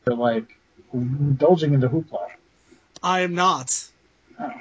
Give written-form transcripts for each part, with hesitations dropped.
to, like, indulging into hoopla. I am not. Oh.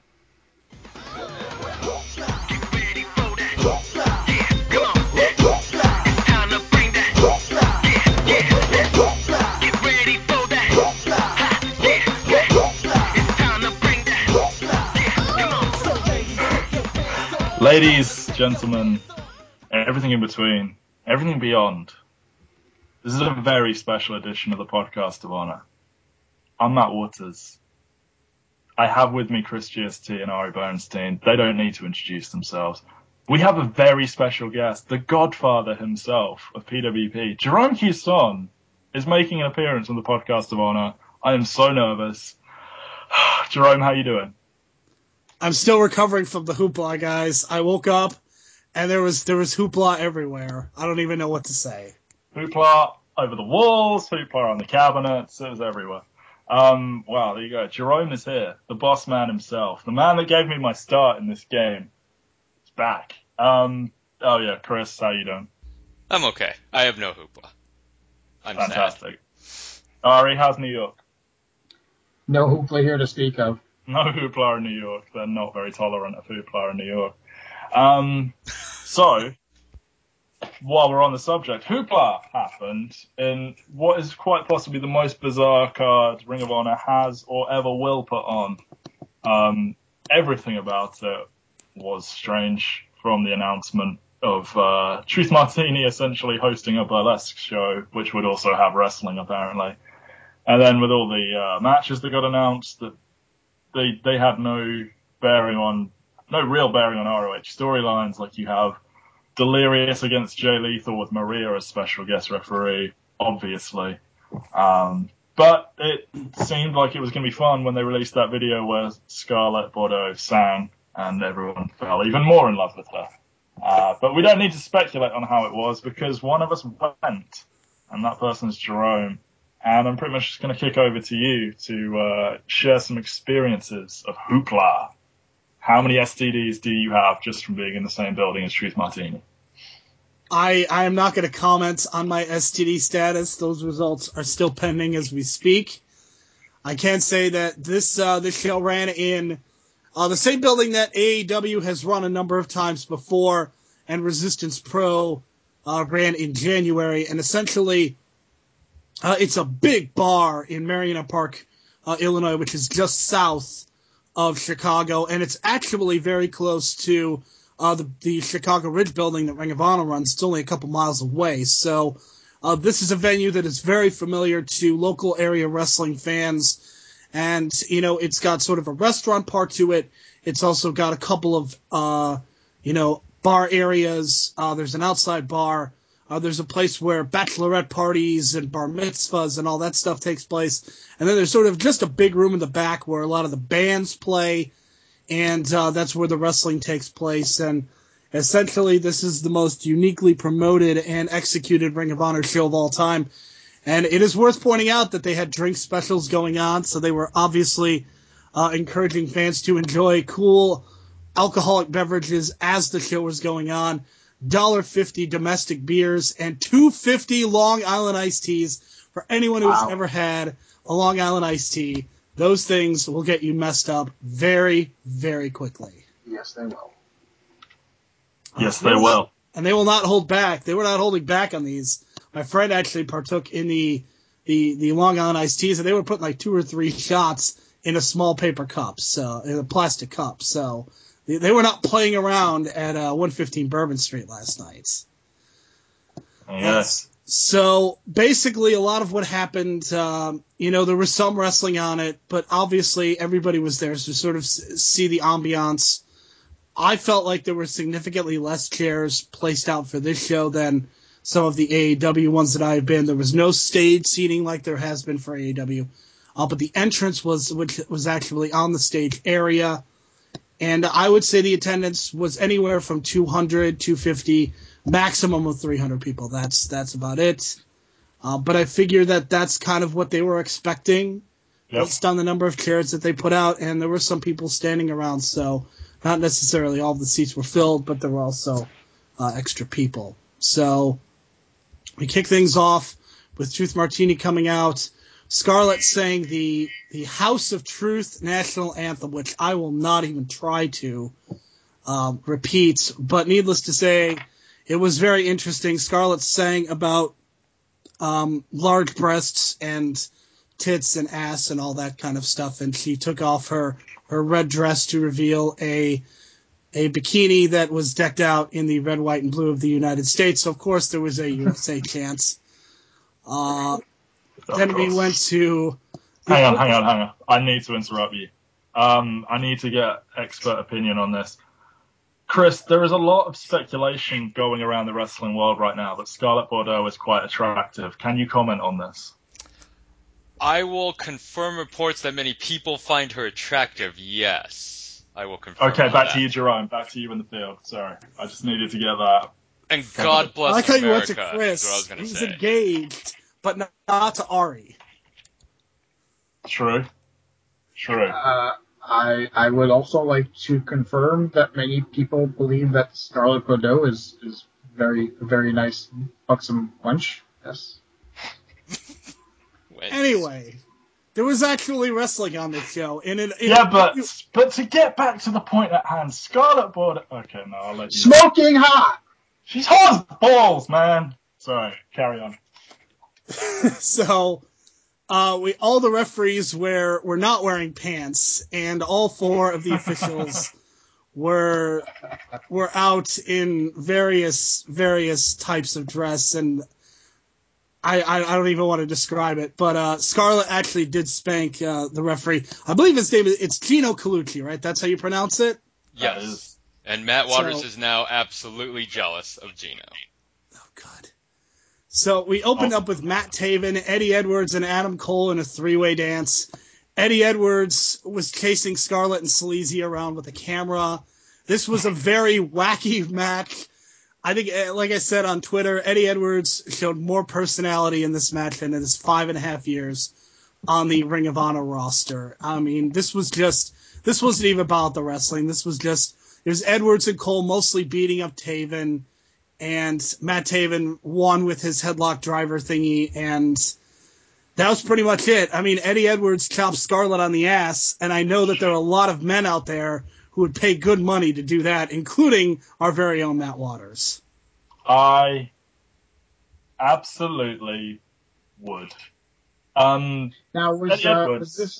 Ladies, gentlemen, everything in between, everything beyond. This is a very special edition of the Podcast of Honor. I'm Matt Waters. I have with me Chris GST and Ari Bernstein. They don't need to introduce themselves. We have a very special guest, the godfather himself of PWP. Jerome Houston is making an appearance on the Podcast of Honor. I am so nervous. Jerome, how you doing? I'm still recovering from the hoopla, guys. I woke up and there was hoopla everywhere. I don't even know what to say. Hoopla over the walls, hoopla on the cabinets, it was everywhere. Wow, there you go. Jerome is here, the boss man himself, the man that gave me my start in this game. He's back. Oh yeah, Chris, how you doing? I'm okay. I have no hoopla. I'm fantastic. Sad. Ari, how's New York? No hoopla here to speak of. No hoopla in New York. They're not very tolerant of hoopla in New York. So, while we're on the subject, hoopla happened in what is quite possibly the most bizarre card Ring of Honor has or ever will put on. Everything about it was strange, from the announcement of Truth Martini essentially hosting a burlesque show, which would also have wrestling apparently. And then with all the matches that got announced, that they had no real bearing on ROH storylines. Like, you have Delirious against Jay Lethal with Maria as special guest referee, obviously. But it seemed like it was going to be fun when they released that video where Scarlett Bordeaux sang and everyone fell even more in love with her. But we don't need to speculate on how it was, because one of us went, and that person's Jerome. And I'm pretty much just going to kick over to you to share some experiences of hoopla. How many STDs do you have just from being in the same building as Truth Martini? I am not going to comment on my STD status. Those results are still pending as we speak. I can say that this show ran in the same building that AEW has run a number of times before, and Resistance Pro ran in January. And essentially, it's a big bar in Marina Park, Illinois, which is just south of Chicago, and it's actually very close to the Chicago Ridge building that Ring of Honor runs. It's only a couple miles away. So this is a venue that is very familiar to local area wrestling fans, and it's got sort of a restaurant part to it. It's also got a couple of bar areas. There's an outside bar. There's a place where bachelorette parties and bar mitzvahs and all that stuff takes place. And then there's sort of just a big room in the back where a lot of the bands play, and that's where the wrestling takes place. And essentially, this is the most uniquely promoted and executed Ring of Honor show of all time. And it is worth pointing out that they had drink specials going on, so they were obviously encouraging fans to enjoy cool alcoholic beverages as the show was going on. $1.50 domestic beers and $2.50 Long Island iced teas for anyone who's ever had a Long Island iced tea. Those things will get you messed up very, very quickly. Yes, they will. Yes, they will. And they will not hold back. They were not holding back on these. My friend actually partook in the Long Island iced teas, and they were putting like 2 or 3 shots in a small paper cup, so in a plastic cup. So they were not playing around at 115 Bourbon Street last night. Yes. So basically, a lot of what happened, there was some wrestling on it, but obviously everybody was there to sort of see the ambiance. I felt like there were significantly less chairs placed out for this show than some of the AEW ones that I have been. There was no stage seating like there has been for AEW, but the entrance which was actually on the stage area. And I would say the attendance was anywhere from 200, 250, maximum of 300 people. That's about it. But I figure that that's kind of what they were expecting, based on the number of chairs that they put out. And there were some people standing around, so not necessarily all of the seats were filled, but there were also extra people. So we kick things off with Truth Martini coming out Scarlett sang the House of Truth national anthem, which I will not even try to repeat. But needless to say, it was very interesting. Scarlett sang about large breasts and tits and ass and all that kind of stuff, and she took off her red dress to reveal a bikini that was decked out in the red, white, and blue of the United States. So, of course, there was a USA chance. Then we went to... Hang on. I need to interrupt you. I need to get expert opinion on this. Chris, there is a lot of speculation going around the wrestling world right now that Scarlett Bordeaux is quite attractive. Can you comment on this? I will confirm reports that many people find her attractive, yes. I will confirm Okay, back that. to you, Jerome. Back to you in the field. Sorry. I just needed to get that. And God bless I like how you went America, to Chris. is what I was going to He's say. engaged, but not to Ari. True. I would also like to confirm that many people believe that Scarlett Bordeaux is very, very nice, buxom wench. Yes. Anyway, there was actually wrestling on this show. But to get back to the point at hand, Scarlett Bordeaux... Okay, no, I'll let you... Smoking hot! She's hot as balls, man! Sorry, carry on. So, all the referees were not wearing pants, and all four of the officials were out in various types of dress, and I don't even want to describe it, but Scarlett actually did spank the referee. I believe his name it's Gino Colucci, right? That's how you pronounce it? Yes. And Matt Waters is now absolutely jealous of Gino. Oh, God. So we opened up with Matt Taven, Eddie Edwards, and Adam Cole in a three-way dance. Eddie Edwards was chasing Scarlett and Sleazy around with a camera. This was a very wacky match. I think, like I said on Twitter, Eddie Edwards showed more personality in this match than in his 5.5 years on the Ring of Honor roster. I mean, this wasn't even about the wrestling. It was Edwards and Cole mostly beating up Taven, and Matt Taven won with his headlock driver thingy, and that was pretty much it. I mean, Eddie Edwards chopped Scarlett on the ass, and I know that there are a lot of men out there who would pay good money to do that, including our very own Matt Waters. I absolutely would. Now, was this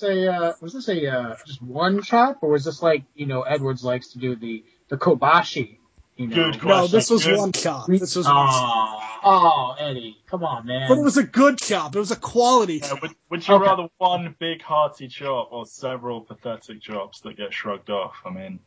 a just one chop, or was this like, Edwards likes to do the Kobashi? Good question. No, this was one chop. Oh, Eddie, come on, man. But it was a good chop. It was a quality chop. Would you rather one big hearty chop or several pathetic chops that get shrugged off? I mean,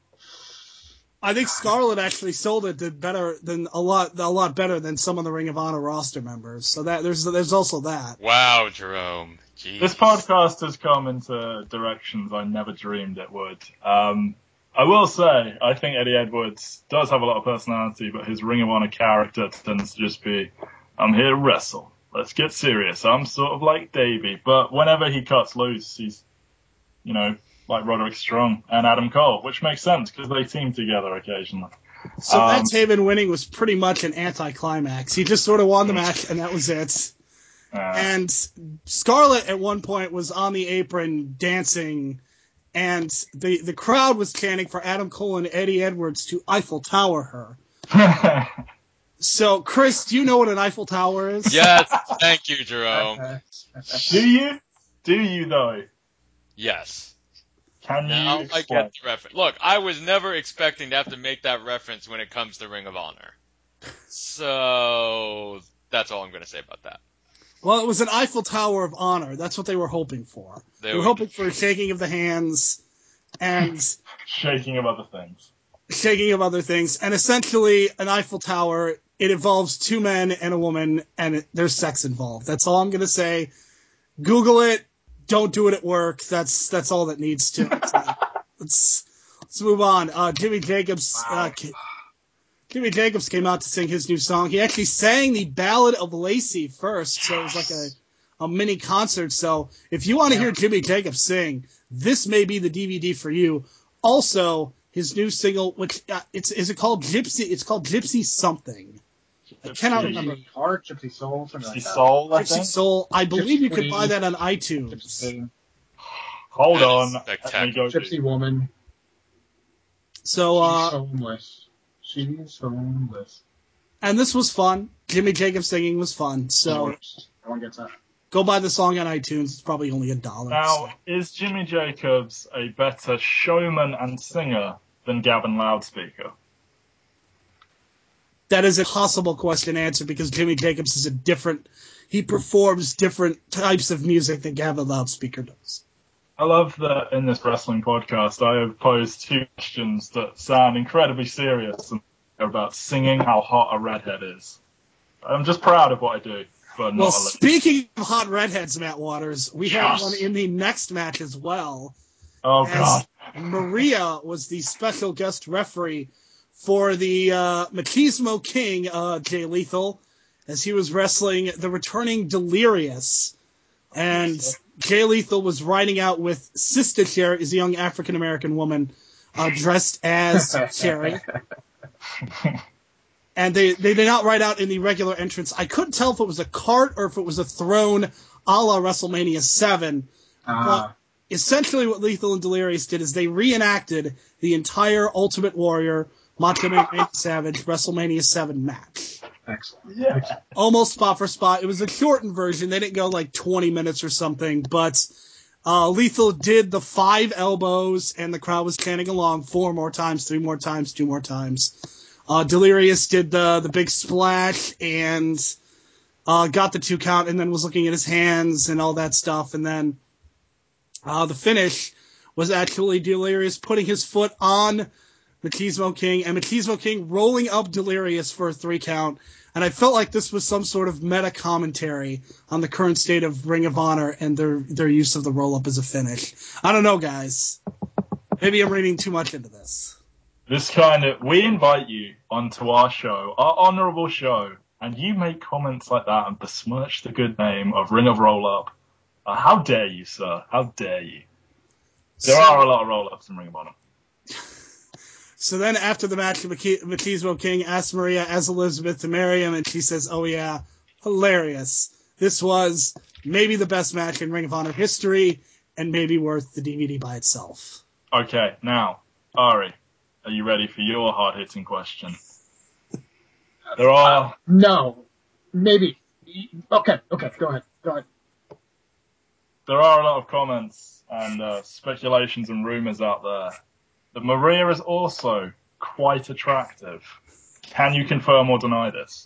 I think Scarlett actually sold it a lot better than some of the Ring of Honor roster members. So that there's also that. Wow, Jerome. Jeez. This podcast has come into directions I never dreamed it would. I will say, I think Eddie Edwards does have a lot of personality, but his Ring of Honor character tends to just be, I'm here to wrestle. Let's get serious. I'm sort of like Davey. But whenever he cuts loose, he's, like Roderick Strong and Adam Cole, which makes sense because they team together occasionally. So Matt Taven winning was pretty much an anticlimax. He just sort of won the match, and that was it. And Scarlett at one point was on the apron dancing, and the crowd was chanting for Adam Cole and Eddie Edwards to Eiffel Tower her. So, Chris, do you know what an Eiffel Tower is? Yes, thank you, Jerome. Do you? Do you, though? Yes. Now I get the reference. Look, I was never expecting to have to make that reference when it comes to Ring of Honor. So, that's all I'm going to say about that. Well, it was an Eiffel Tower of Honor. That's what they were hoping for. They were hoping for a shaking of the hands and... shaking of other things. Shaking of other things. And essentially, an Eiffel Tower, it involves two men and a woman, and there's sex involved. That's all I'm going to say. Google it. Don't do it at work. That's all that needs to. Let's move on. Jimmy Jacobs. Wow. Jimmy Jacobs came out to sing his new song. He actually sang the Ballad of Lacey first, so it was like a mini concert. So if you want to hear Jimmy Jacobs sing, this may be the DVD for you. Also, his new single, which is it called Gypsy? It's called Gypsy something. I cannot Gypsy- remember. Gypsy Heart, Gypsy Soul, something Gypsy like that. Soul, I Gypsy think. Soul. I believe Gypsy you could buy Queen. that on Gypsy iTunes. King, Hold That is on. Let me spectacular. go Gypsy Woman. So, She's homeless. She's homeless. and this was fun. Jimmy Jacobs singing was fun. So No one gets that. go buy the song on iTunes. It's probably only $1. Now, is Jimmy Jacobs a better showman and singer than Gavin Loudspeaker? That is a possible question to answer because Jimmy Jacobs is he performs different types of music than Gavin Loudspeaker does. I love that in this wrestling podcast I have posed 2 questions that sound incredibly serious and they're about singing how hot a redhead is. I'm just proud of what I do, but Well, not a speaking of hot redheads, Matt Waters, we have Yes. one in the next match as well. Oh, as God. Maria was the special guest referee for the Machismo King, Jay Lethal, as he was wrestling the returning Delirious. And Jay Lethal was riding out with Sister Cherry, is a young African-American woman dressed as Cherry. And they did not ride out in the regular entrance. I couldn't tell if it was a cart or if it was a throne a la WrestleMania 7. But essentially what Lethal and Delirious did is they reenacted the entire Ultimate Warrior, Macho Man Randy Savage WrestleMania 7 match. Excellent. Yeah. Excellent. Almost spot for spot. It was a shortened version. They didn't go like 20 minutes or something, but Lethal did the 5 elbows, and the crowd was chanting along 4 more times, 3 more times, 2 more times. Delirious did the big splash and got the 2 count, and then was looking at his hands and all that stuff, and then the finish was actually Delirious putting his foot on Machismo King, and Machismo King rolling up Delirious for a 3 count. And I felt like this was some sort of meta commentary on the current state of Ring of Honor and their use of the roll-up as a finish. I don't know, guys. Maybe I'm reading too much into this. We invite you onto our show, our honourable show, and you make comments like that and besmirch the good name of Ring of Roll-Up. How dare you, sir? How dare you? There are a lot of roll-ups in Ring of Honor. So then after the match, Machismo King asks Maria as Elizabeth to marry him, and she says, oh yeah, hilarious. This was maybe the best match in Ring of Honor history, and maybe worth the DVD by itself. Okay, now, Ari, are you ready for your hard-hitting question? There are... No. Maybe. Okay, go ahead. There are a lot of comments and speculations and rumours out there that Maria is also quite attractive. Can you confirm or deny this?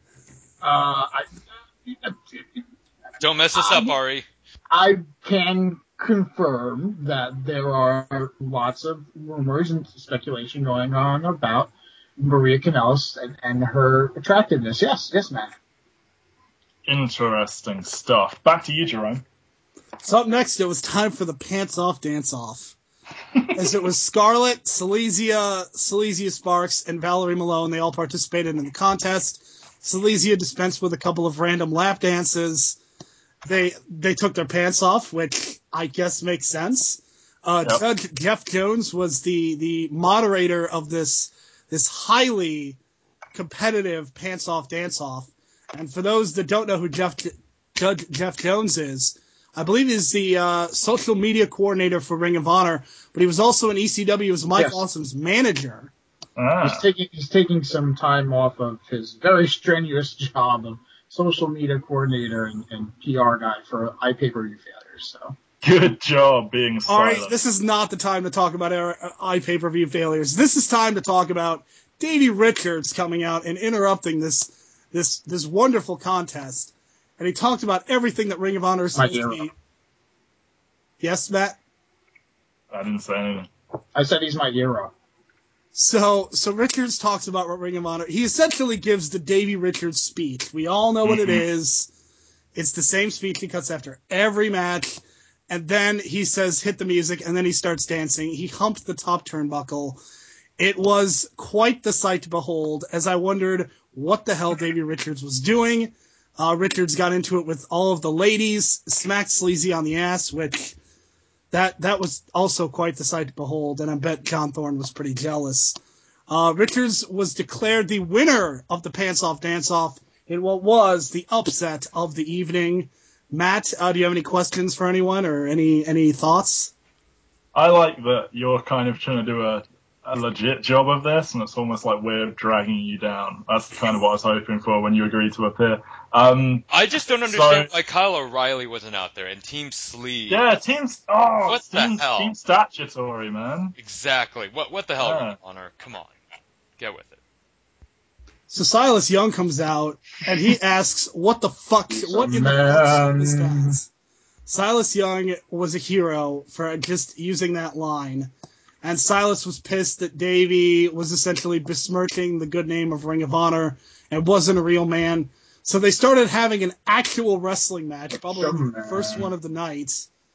Don't mess us up, Ari. I can confirm that there are lots of rumors and speculation going on about Maria Kanellis and her attractiveness. Yes, Matt. Interesting stuff. Back to you, Jerome. So up next, it was time for the pants-off dance-off. As it was Scarlett, Silesia Sparks, and Valerie Malone. They all participated in the contest. Silesia dispensed with a couple of random lap dances. They took their pants off, which I guess makes sense. Yep. Judge Jeff Jones was the moderator of this highly competitive pants-off dance-off. And for those that don't know who Judge Jeff Jones is, I believe he's the social media coordinator for Ring of Honor, but he was also in ECW as Mike Awesome's manager. He's taking some time off of his very strenuous job of social media coordinator and PR guy for iPay-per-view failures. So Good job being All silent. right, this is not the time to talk about our iPay-per-view failures. This is time to talk about Davey Richards coming out and interrupting this wonderful contest. And he talked about everything that Ring of Honor is supposed to be. Yes, Matt? I didn't say anything. I said he's my hero. So Richards talks about what Ring of Honor... He essentially gives the Davey Richards speech. We all know what it is. It's the same speech he cuts after every match. And then he says, hit the music, and then he starts dancing. He humped the top turnbuckle. It was quite the sight to behold, as I wondered what the hell Davey Richards was doing. Richards got into it with all of the ladies, smacked Sleazy on the ass, which that was also quite the sight to behold, and I bet John Thorne was pretty jealous. Richards was declared the winner of the Pants Off Dance Off in what was the upset of the evening. Matt, do you have any questions for anyone or any thoughts? I like that you're kind of trying to do a legit job of this, and it's almost like we're dragging you down. That's kind of what I was hoping for when you agreed to appear. I just don't understand why Kyle O'Reilly wasn't out there and Team Sleeve. Yeah, what the hell? Team Statutory, man. Exactly. What the hell, Ring of Honor? Come on. Get with it. So Silas Young comes out, and he asks, what in the fuck is that? Silas Young was a hero for just using that line. And Silas was pissed that Davey was essentially besmirching the good name of Ring of Honor and wasn't a real man. So they started having an actual wrestling match, probably the first one of the night.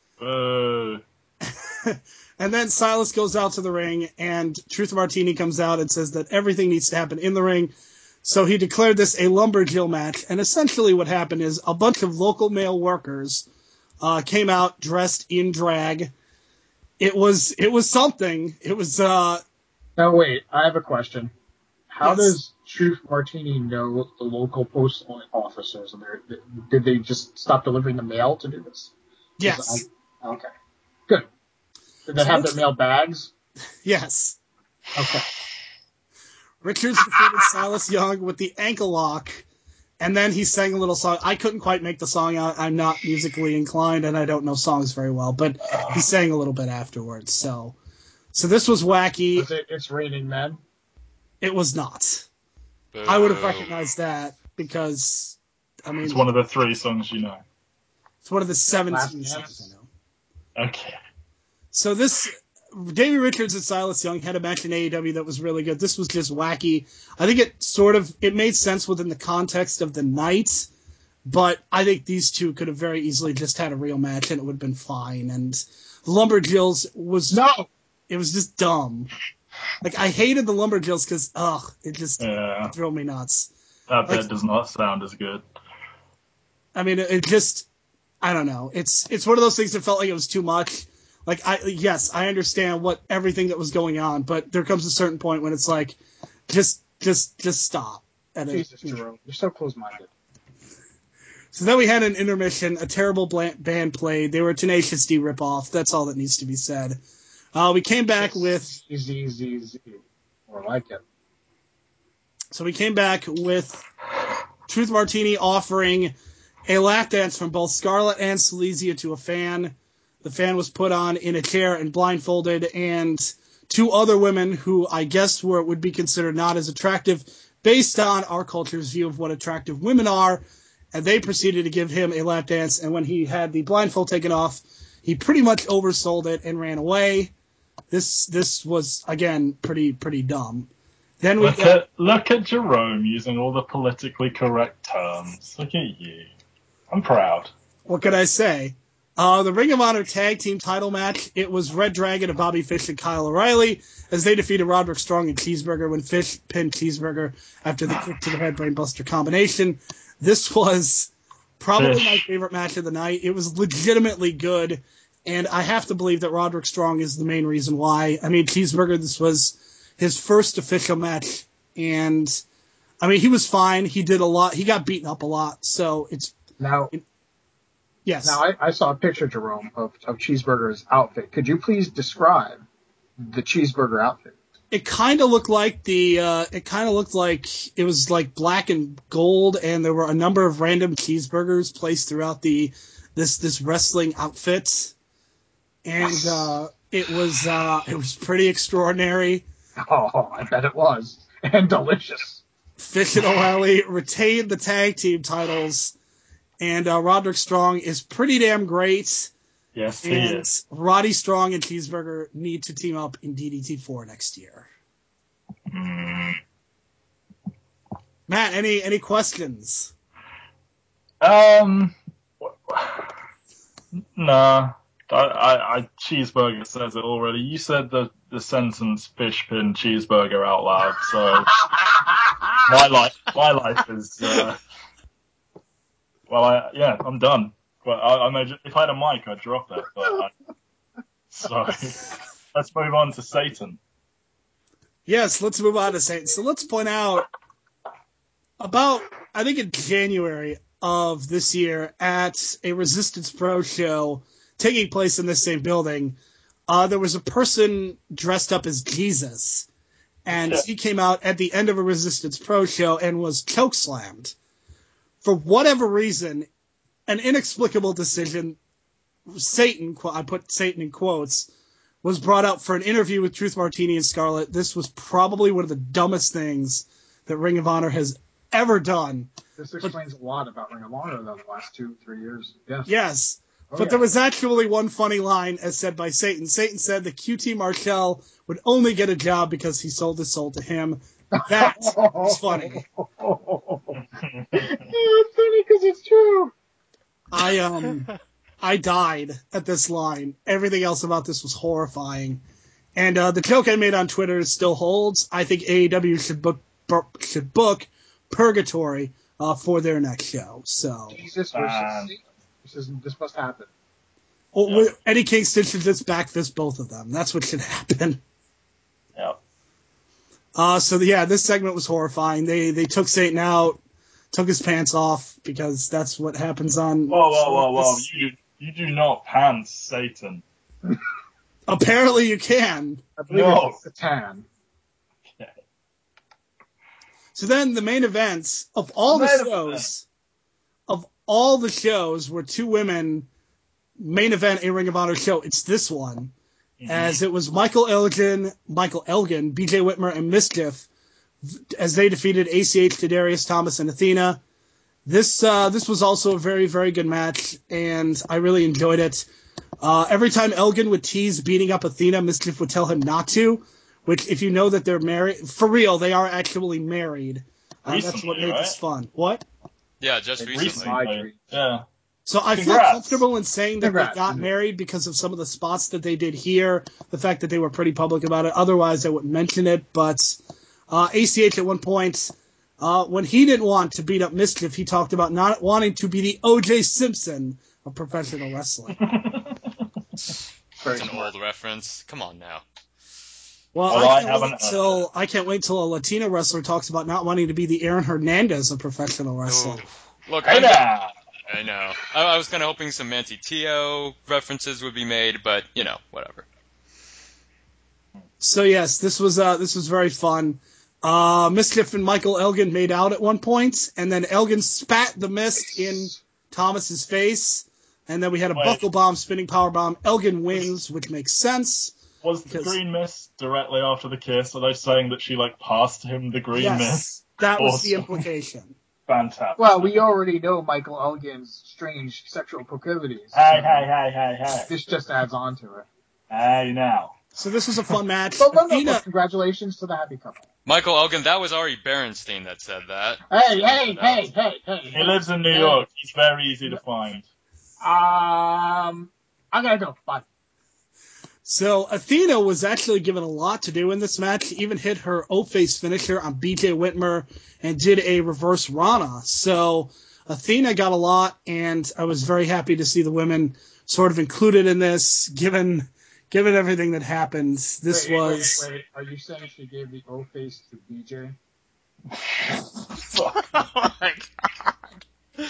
And then Silas goes out to the ring, and Truth Martini comes out and says that everything needs to happen in the ring. So he declared this a lumberjill match, and essentially what happened is a bunch of local male workers came out dressed in drag. It was something. It was. Now wait, I have a question. How Yes. does Truth Martini know the local post officers? Did they just stop delivering the mail to do this? Yes. Okay. Good. Did they have their mail bags? Yes. Okay. Richards defeated Silas Young with the ankle lock, and then he sang a little song. I couldn't quite make the song out. I'm not musically inclined, and I don't know songs very well, but he sang a little bit afterwards. So this was wacky. Was it It's Raining Men? It was not. Boo. I would have recognized that because, I mean... It's one of the 3 songs you know. It's one of the 17 Last songs Dance? I know. Okay. So Davey Richards and Silas Young had a match in AEW that was really good. This was just wacky. I think it made sense within the context of the night, but I think these two could have very easily just had a real match and it would have been fine. And Lumberjills it was just dumb. Like, I hated the Lumberjills because, it just drove me nuts. That bit does not sound as good. I mean, it just, I don't know. It's one of those things that felt like it was too much. Like, I understand everything that was going on, but there comes a certain point when it's like, just stop. Jesus, Jerome, you're so close-minded. So then we had an intermission, a terrible band played. They were a Tenacious D ripoff. That's all that needs to be said. We came back with... More like it. So we came back with Truth Martini offering a lap dance from both Scarlett and Silesia to a fan. The fan was put on in a chair and blindfolded, and 2 other women who I guess would be considered not as attractive based on our culture's view of what attractive women are, and they proceeded to give him a lap dance, and when he had the blindfold taken off, he pretty much oversold it and ran away. This was, again, pretty dumb. Then look at Jerome using all the politically correct terms. Look at you. I'm proud. What could I say? The Ring of Honor Tag Team title match, it was Red Dragon and Bobby Fish and Kyle O'Reilly as they defeated Roderick Strong and Cheeseburger when Fish pinned Cheeseburger after the kick to the head brainbuster combination. This was probably my favorite match of the night. It was legitimately good, and I have to believe that Roderick Strong is the main reason why. I mean, Cheeseburger, this was his first official match, and I mean, he was fine. He did a lot. He got beaten up a lot, so it's... Yes. Now, I saw a picture, Jerome, of Cheeseburger's outfit. Could you please describe the Cheeseburger outfit? It kind of looked like it was like black and gold, and there were a number of random cheeseburgers placed throughout this wrestling outfit, and it was pretty extraordinary. Oh, I bet it was, and delicious. Fish and O'Reilly retained the tag team titles. And Roderick Strong is pretty damn great. Yes, he is. Roddy Strong and Cheeseburger need to team up in DDT 4 next year. Matt, any questions? Nah. Cheeseburger says it already. You said the sentence "fish pin cheeseburger" out loud, so my life is. I'm done. But if I had a mic, I'd drop it. But so let's move on to Satan. Yes, let's move on to Satan. So let's point out I think in January of this year at a Resistance Pro show taking place in this same building, there was a person dressed up as Jesus, and he came out at the end of a Resistance Pro show and was chokeslammed. For whatever reason, an inexplicable decision, Satan, I put Satan in quotes, was brought up for an interview with Truth Martini and Scarlett. This was probably one of the dumbest things that Ring of Honor has ever done. This explains a lot about Ring of Honor, though, the last 2-3 years. Yes. Yes. Oh, But yeah. there was actually one funny line as said by Satan. Satan said that QT Marshall would only get a job because he sold his soul to him. That was funny. It's funny because it's true. I died at this line. Everything else about this was horrifying. And the joke I made on Twitter still holds. I think AEW should book Purgatory for their next show. So Jesus versus Satan. This must happen. Eddie Kingston should just back both of them. That's what should happen. Yep. This segment was horrifying. They took Satan out, took his pants off, because that's what happens on... Whoa. You do not pants Satan. Apparently you can. I believe it's Satan. Okay. So then the main events of all the shows where two women main event a Ring of Honor show, it's this one. Mm-hmm. As it was Michael Elgin, BJ Whitmer, and Mischief as they defeated ACH, Darius Thomas, and Athena. This was also a very, very good match, and I really enjoyed it. Every time Elgin would tease beating up Athena, Mischief would tell him not to, which, if you know that they're married, for real, they are actually married. That's what made this fun. What? Yeah, just recently. Yeah. So I feel comfortable in saying that they got married because of some of the spots that they did here, the fact that they were pretty public about it. Otherwise, I wouldn't mention it, but ACH at one point... when he didn't want to beat up Mischief, he talked about not wanting to be the O.J. Simpson of professional wrestling. That's an old reference. Come on now. Well, I can't wait till a Latino wrestler talks about not wanting to be the Aaron Hernandez of professional wrestling. Ooh. Look, I know. I was kind of hoping some Manti Teo references would be made, but whatever. So yes, this was very fun. Mischief and Michael Elgin made out at one point, and then Elgin spat the mist in Thomas's face, and then we had a buckle bomb, spinning power bomb. Elgin wins, which makes sense. Was the green mist directly after the kiss? Are they saying that she passed him the green mist? That was the implication. Fantastic. Well, we already know Michael Elgin's strange sexual proclivities. Hey. This just adds on to it. Hey, now. So this was a fun match. But congratulations to the happy couple. Michael Elgin, that was Ari Berenstein that said that. Hey. He lives in New York. He's very easy to find. I gotta go. Bye. So Athena was actually given a lot to do in this match. She even hit her O-face finisher on BJ Whitmer and did a reverse Rana. So Athena got a lot, and I was very happy to see the women sort of included in this, given everything that happened. Wait. Are you saying she gave the O-face to BJ? Oh my god.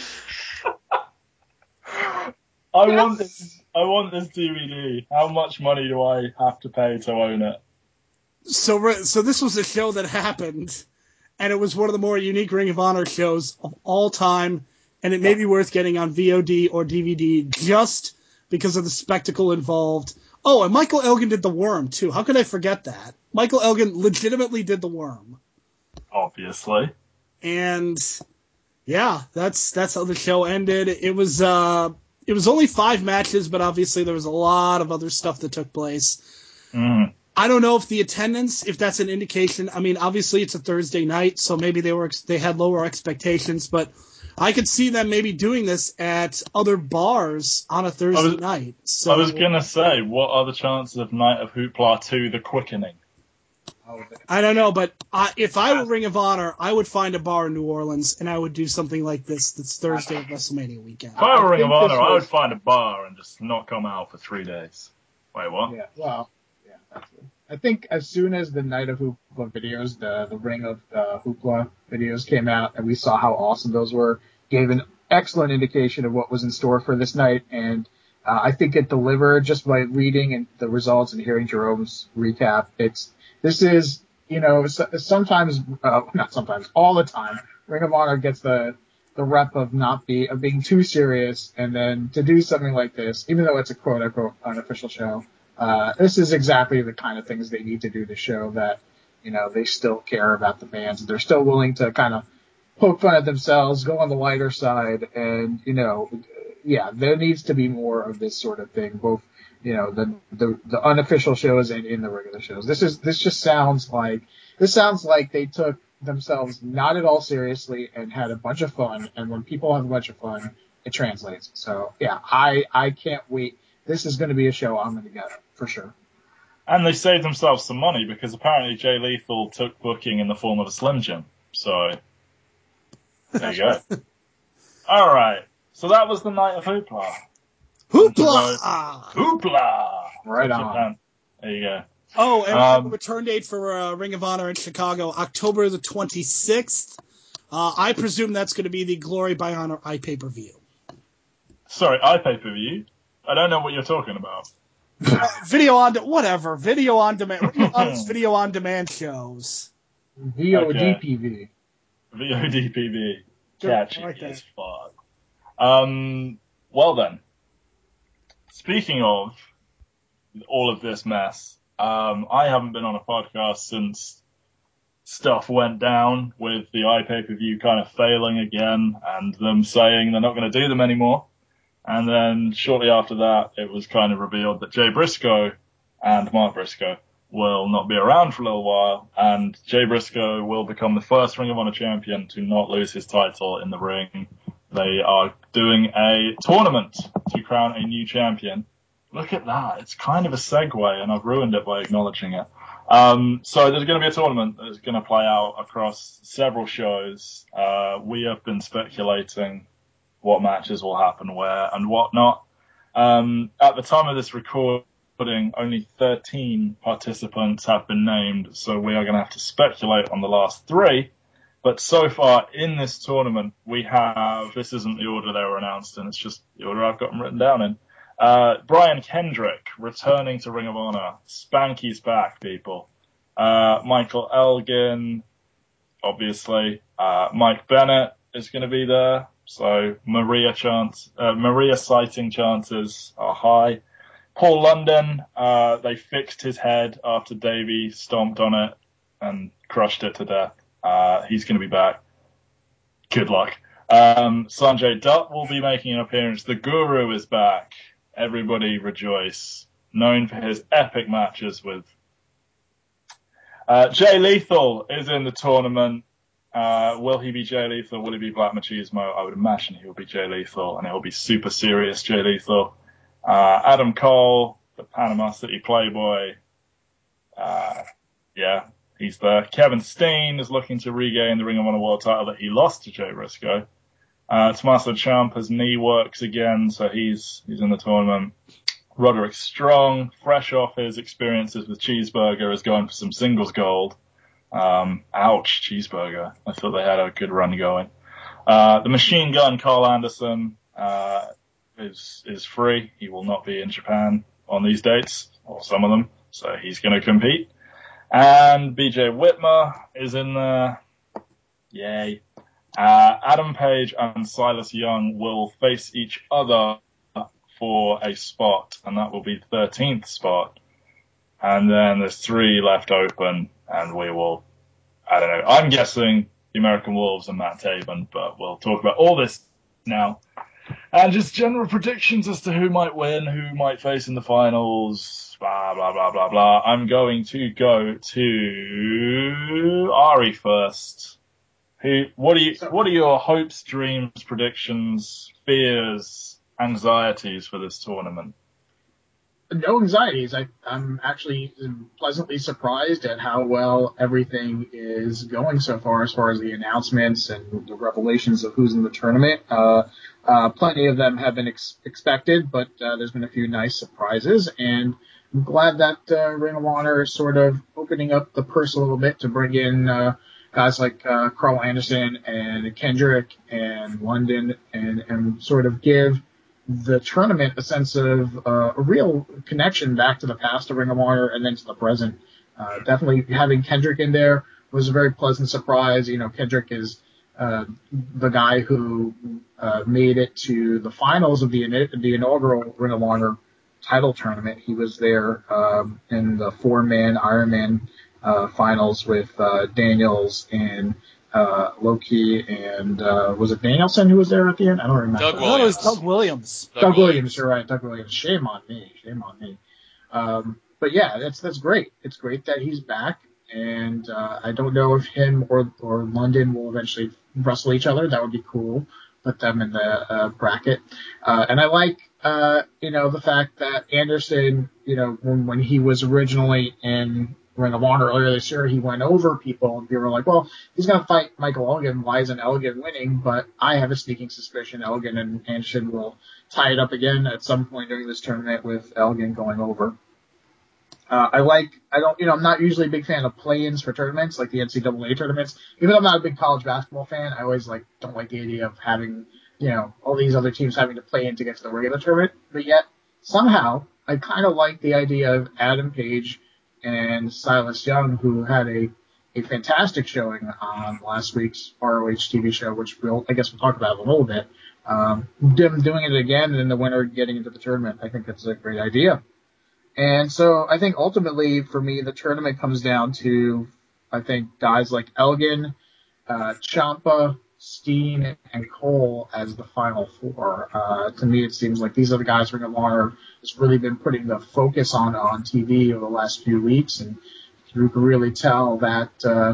I want this DVD. How much money do I have to pay to own it? So this was a show that happened, and it was one of the more unique Ring of Honor shows of all time, and it may be worth getting on VOD or DVD just because of the spectacle involved. Oh, and Michael Elgin did the Worm, too. How could I forget that? Michael Elgin legitimately did the Worm. Obviously. And, yeah, that's how the show ended. It was only 5 matches, but obviously there was a lot of other stuff that took place. Mm. I don't know if the attendance, if that's an indication. I mean, obviously it's a Thursday night, so maybe they had lower expectations, but I could see them maybe doing this at other bars on a Thursday night. So I was going to say, what are the chances of Night of Hoopla 2, The Quickening? I don't know, but if I were Ring of Honor, I would find a bar in New Orleans, and I would do something like this Thursday of WrestleMania weekend. If I were Ring of Honor, I would find a bar and just not come out for 3 days. Wait, what? Yeah, well, yeah, that's it. I think as soon as the Night of Hoopla videos, the Ring of Hoopla videos came out, and we saw how awesome those were, gave an excellent indication of what was in store for this night, and I think it delivered just by reading and the results and hearing Jerome's recap. This is, sometimes, not sometimes, all the time, Ring of Honor gets the rep of being too serious, and then to do something like this, even though it's a quote unquote unofficial show, this is exactly the kind of things they need to do to show that, they still care about the fans, and they're still willing to kind of poke fun at themselves, go on the lighter side, and, yeah, there needs to be more of this sort of thing, both, the unofficial shows and in the regular shows. This sounds like they took themselves not at all seriously and had a bunch of fun, and when people have a bunch of fun, it translates. So, yeah, I can't wait. This is going to be a show I'm going to get, for sure. And they saved themselves some money because apparently Jay Lethal took booking in the form of a Slim Jim. So, there you go. All right. So that was the Night of Hoopla. Hoopla! Hoopla! Right on. There you go. Oh, and the return date for Ring of Honor in Chicago, October the 26th. I presume that's going to be the Glory by Honor iPay-per-view. Sorry, iPay-per-view? I don't know what you're talking about. Video on demand. Ring of Honor's video on demand shows. VODPV. VODPV. Sure, Catchy like that. as fuck. Well then. Speaking of all of this mess, I haven't been on a podcast since stuff went down with the iPay-per-view kind of failing again and them saying they're not going to do them anymore. And then shortly after that, it was kind of revealed that Jay Briscoe and Mark Briscoe will not be around for a little while, and Jay Briscoe will become the first Ring of Honor champion to not lose his title in the ring. They are doing a tournament to crown a new champion. Look at that. It's kind of a segue, and I've ruined it by acknowledging it. So there's going to be a tournament that's going to play out across several shows. We have been speculating what matches will happen where and what not. At the time of this recording, only 13 participants have been named, so we are going to have to speculate on the last 3. But so far in this tournament, we have, this isn't the order they were announced in, it's just the order I've got them written down in. Brian Kendrick returning to Ring of Honor. Spanky's back, people. Michael Elgin, obviously. Mike Bennett is going to be there. So Maria sighting chances are high. Paul London, they fixed his head after Davey stomped on it and crushed it to death. He's going to be back. Good luck. Sanjay Dutt will be making an appearance. The Guru is back. Everybody rejoice. Known for his epic matches with Jay Lethal is in the tournament. Will he be Jay Lethal? Will he be Black Machismo? I would imagine he will be Jay Lethal, and it will be super serious Jay Lethal. Adam Cole, the Panama City Playboy. Yeah, he's there. Kevin Steen is looking to regain the Ring of Honor World title that he lost to Jay Briscoe. Tommaso Ciampa's knee works again, so he's in the tournament. Roderick Strong, fresh off his experiences with Cheeseburger, is going for some singles gold. Ouch, Cheeseburger. I thought they had a good run going. The Machine Gun, Carl Anderson, is free. He will not be in Japan on these dates, or some of them, so he's going to compete. And BJ Whitmer is in there. Yay. Adam Page and Silas Young will face each other for a spot, and that will be the 13th spot. And then there's 3 left open, and we will, I don't know, I'm guessing the American Wolves and Matt Taven, but we'll talk about all this now. And just general predictions as to who might win, who might face in the finals, blah, blah, blah, blah, blah. I'm going to go to Ari first. What are your hopes, dreams, predictions, fears, anxieties for this tournament? no anxieties. I'm actually pleasantly surprised at how well everything is going so far as the announcements and the revelations of who's in the tournament. Plenty of them have been expected, but there's been a few nice surprises, and I'm glad that Ring of Honor is sort of opening up the purse a little bit to bring in guys like Carl Anderson and Kendrick and London and sort of give the tournament a sense of a real connection back to the past of Ring of Honor and then to the present. Definitely having Kendrick in there was a very pleasant surprise. You know, Kendrick is the guy who made it to the finals of the inaugural Ring of Honor title tournament. He was there in the 4-man Ironman finals with Daniels and Loki and was it Danielson who was there at the end? I don't remember. Doug I thought it was Williams. Doug Williams. Doug Williams, you're right. Doug Williams. Shame on me. But yeah, that's great. It's great that he's back, and I don't know if him or London will eventually wrestle each other. That would be cool. Put them in the bracket. And I like the fact that Anderson, when he was originally in Ring of Honor earlier this year, he went over people, and people were like, well, he's going to fight Michael Elgin. Why isn't Elgin winning? But I have a sneaking suspicion Elgin and Anderson will tie it up again at some point during this tournament with Elgin going over. I'm not usually a big fan of play-ins for tournaments, like the NCAA tournaments. Even though I'm not a big college basketball fan, I always don't like the idea of having, all these other teams having to play in to get to the regular tournament. But yet, somehow, I kind of like the idea of Adam Page and Silas Young, who had a fantastic showing on last week's ROH TV show, which we'll talk about in a little bit. Them doing it again and then the winner getting into the tournament, I think that's a great idea. And so I think ultimately for me, the tournament comes down to, I think, guys like Elgin, Ciampa, Steen, and Cole as the final four. To me, it seems like these are the guys Ring of Honor has really been putting the focus on TV over the last few weeks. And you can really tell that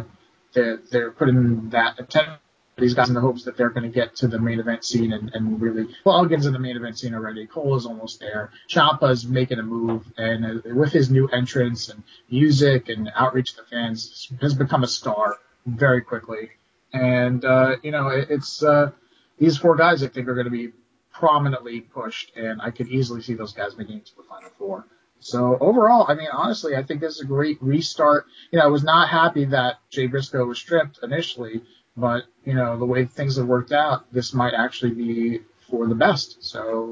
they're putting that attention to these guys in the hopes that they're going to get to the main event scene and really, well, Elgin's in the main event scene already. Cole is almost there. Ciampa's making a move, and with his new entrance and music and outreach to the fans, has become a star very quickly. And, it's these four guys I think are going to be prominently pushed, and I could easily see those guys making it to the Final Four. So overall, I mean, honestly, I think this is a great restart. I was not happy that Jay Briscoe was stripped initially, but, the way things have worked out, this might actually be for the best. So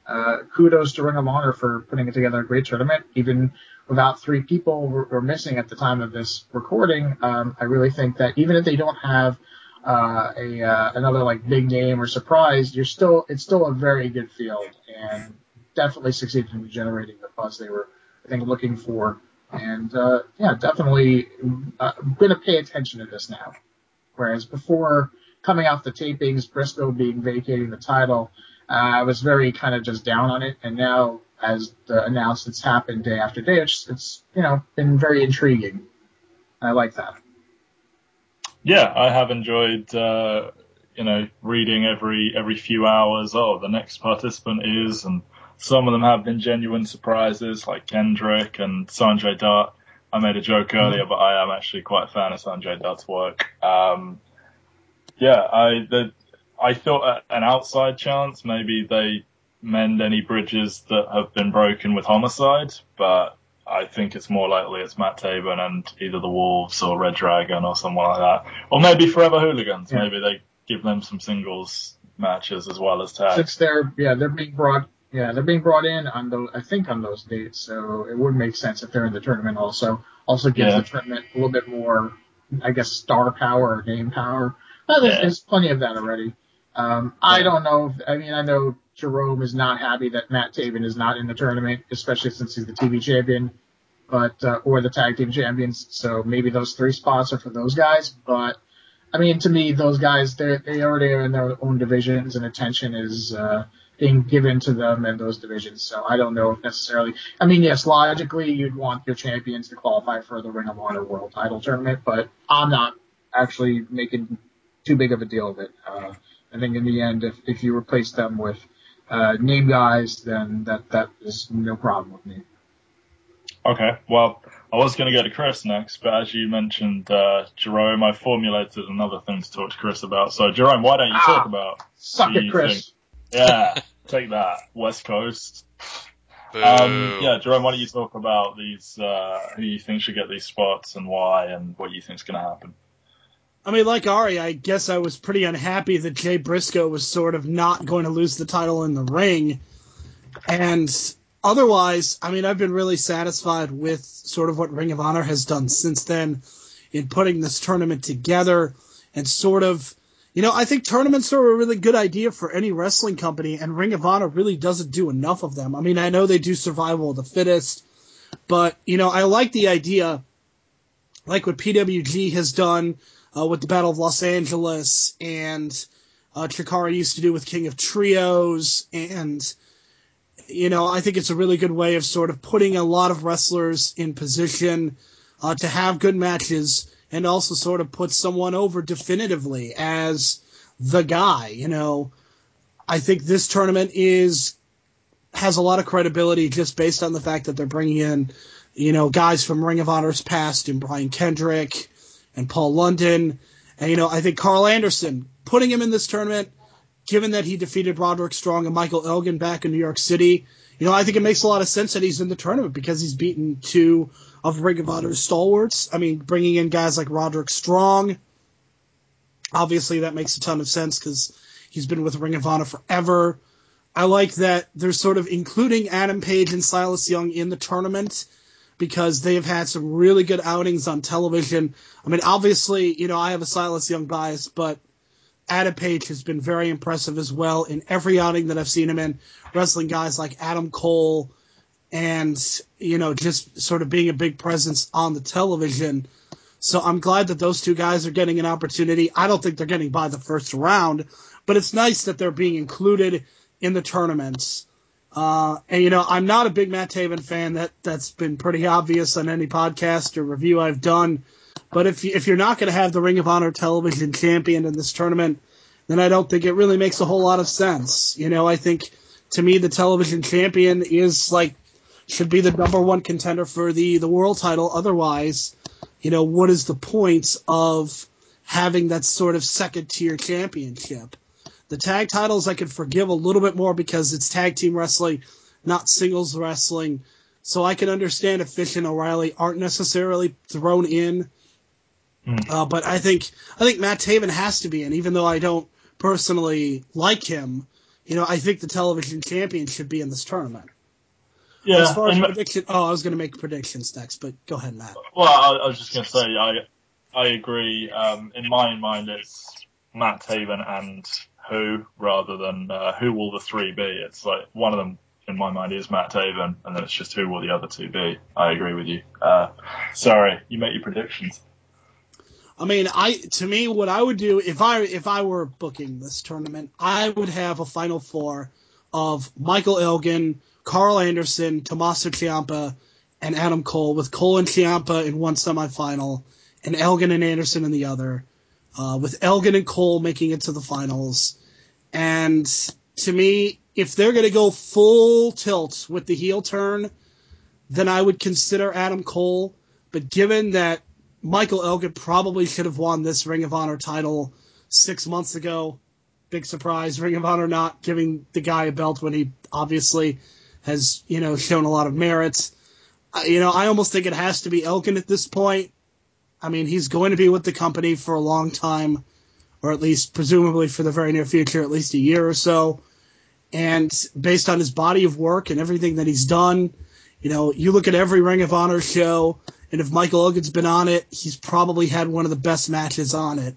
kudos to Ring of Honor for putting together a great tournament. Even without 3 people were missing at the time of this recording, I really think that even if they don't have another big name or surprise, it's still a very good field and definitely succeeded in generating the buzz they were, I think, looking for. And definitely going to pay attention to this now. Whereas before coming off the tapings, Briscoe vacating the title, I was very kind of just down on it. And now, as the announcements happen day after day, it's been very intriguing. I like that. Yeah, I have enjoyed, reading every few hours, the next participant is, and some of them have been genuine surprises, like Kendrick and Sanjay Dutt. I made a joke earlier, but I am actually quite a fan of Sanjay Dutt's work. I thought an outside chance, maybe they mend any bridges that have been broken with Homicide, but I think it's more likely it's Matt Taven and either the Wolves or Red Dragon or someone like that. Or maybe Forever Hooligans. Yeah. Maybe they give them some singles matches as well as tag. Since they're being brought in on those dates, so it would make sense if they're in the tournament also. Also gives the tournament a little bit more, I guess, star power or name power. There's plenty of that already. I don't know. I know Jerome is not happy that Matt Taven is not in the tournament, especially since he's the TV champion, or the tag team champions. So maybe those 3 spots are for those guys. But to me, those guys, they already are in their own divisions, and attention is being given to them in those divisions. So I don't know if necessarily. Yes, logically, you'd want your champions to qualify for the Ring of Honor World Title Tournament, but I'm not actually making too big of a deal of it. I think in the end, if you replace them with name guys, then that is no problem with me. Okay, well, I was going to go to Chris next, but as you mentioned, Jerome, I formulated another thing to talk to Chris about. So, Jerome, why don't you talk about Suck it, Chris. Yeah, take that, West Coast. Boo. Yeah, Jerome, why don't you talk about these, who you think should get these spots and why, and what you think's going to happen? I mean, like Ari, I guess I was pretty unhappy that Jay Briscoe was sort of not going to lose the title in the ring. And otherwise, I mean, I've been really satisfied with sort of what Ring of Honor has done since then in putting this tournament together and sort of, I think tournaments are a really good idea for any wrestling company, and Ring of Honor really doesn't do enough of them. I mean, I know they do survival of the fittest, but, I like the idea, like what PWG has done with the Battle of Los Angeles, and Chikara used to do with King of Trios, and I think it's a really good way of sort of putting a lot of wrestlers in position to have good matches and also sort of put someone over definitively as the guy. I think this tournament has a lot of credibility just based on the fact that they're bringing in, guys from Ring of Honor's past and Brian Kendrick and Paul London. And, I think Carl Anderson, putting him in this tournament, given that he defeated Roderick Strong and Michael Elgin back in New York City, I think it makes a lot of sense that he's in the tournament because he's beaten two of Ring of Honor's stalwarts. I mean, bringing in guys like Roderick Strong, obviously that makes a ton of sense because he's been with Ring of Honor forever. I like that they're sort of including Adam Page and Silas Young in the tournament because they have had some really good outings on television. I mean, obviously, I have a Silas Young bias, but Adam Page has been very impressive as well in every outing that I've seen him in, wrestling guys like Adam Cole and, just sort of being a big presence on the television. So I'm glad that those two guys are getting an opportunity. I don't think they're getting by the first round, but it's nice that they're being included in the tournaments. And, I'm not a big Matt Taven fan. That's been pretty obvious on any podcast or review I've done. But if you're not going to have the Ring of Honor television champion in this tournament, then I don't think it really makes a whole lot of sense. I think, to me, the television champion should be the number one contender for the world title. Otherwise, what is the point of having that sort of second-tier championship? The tag titles I could forgive a little bit more because it's tag team wrestling, not singles wrestling. So I can understand if Fish and O'Reilly aren't necessarily thrown in. But I think Matt Taven has to be in, even though I don't personally like him. I think the television champion should be in this tournament. Yeah. As far as prediction, I was going to make predictions next, but go ahead, Matt. Well, I was just going to say, I agree. In my mind, it's Matt Taven and who, rather than who will the three be. It's like one of them in my mind is Matt Taven, and then it's just who will the other two be. I agree with you. Sorry, you make your predictions. I mean, to me, what I would do if I were booking this tournament, I would have a Final Four of Michael Elgin, Carl Anderson, Tommaso Ciampa, and Adam Cole, with Cole and Ciampa in one semifinal, and Elgin and Anderson in the other, with Elgin and Cole making it to the finals. And to me, if they're going to go full tilt with the heel turn, then I would consider Adam Cole. But given that Michael Elgin probably should have won this Ring of Honor title 6 months ago, big surprise, Ring of Honor not giving the guy a belt when he obviously has, shown a lot of merit. I almost think it has to be Elgin at this point. I mean, he's going to be with the company for a long time, or at least presumably for the very near future, at least a year or so. And based on his body of work and everything that he's done, you look at every Ring of Honor show, and if Michael Elgin's been on it, he's probably had one of the best matches on it.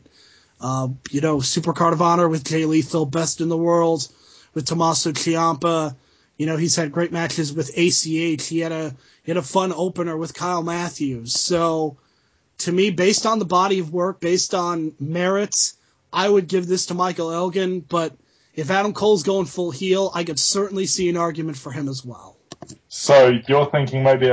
Supercard of Honor with Jay Lethal, best in the world, with Tommaso Ciampa. He's had great matches with ACH. He had a fun opener with Kyle Matthews. So, to me, based on the body of work, based on merits, I would give this to Michael Elgin. But if Adam Cole's going full heel, I could certainly see an argument for him as well. So you're thinking maybe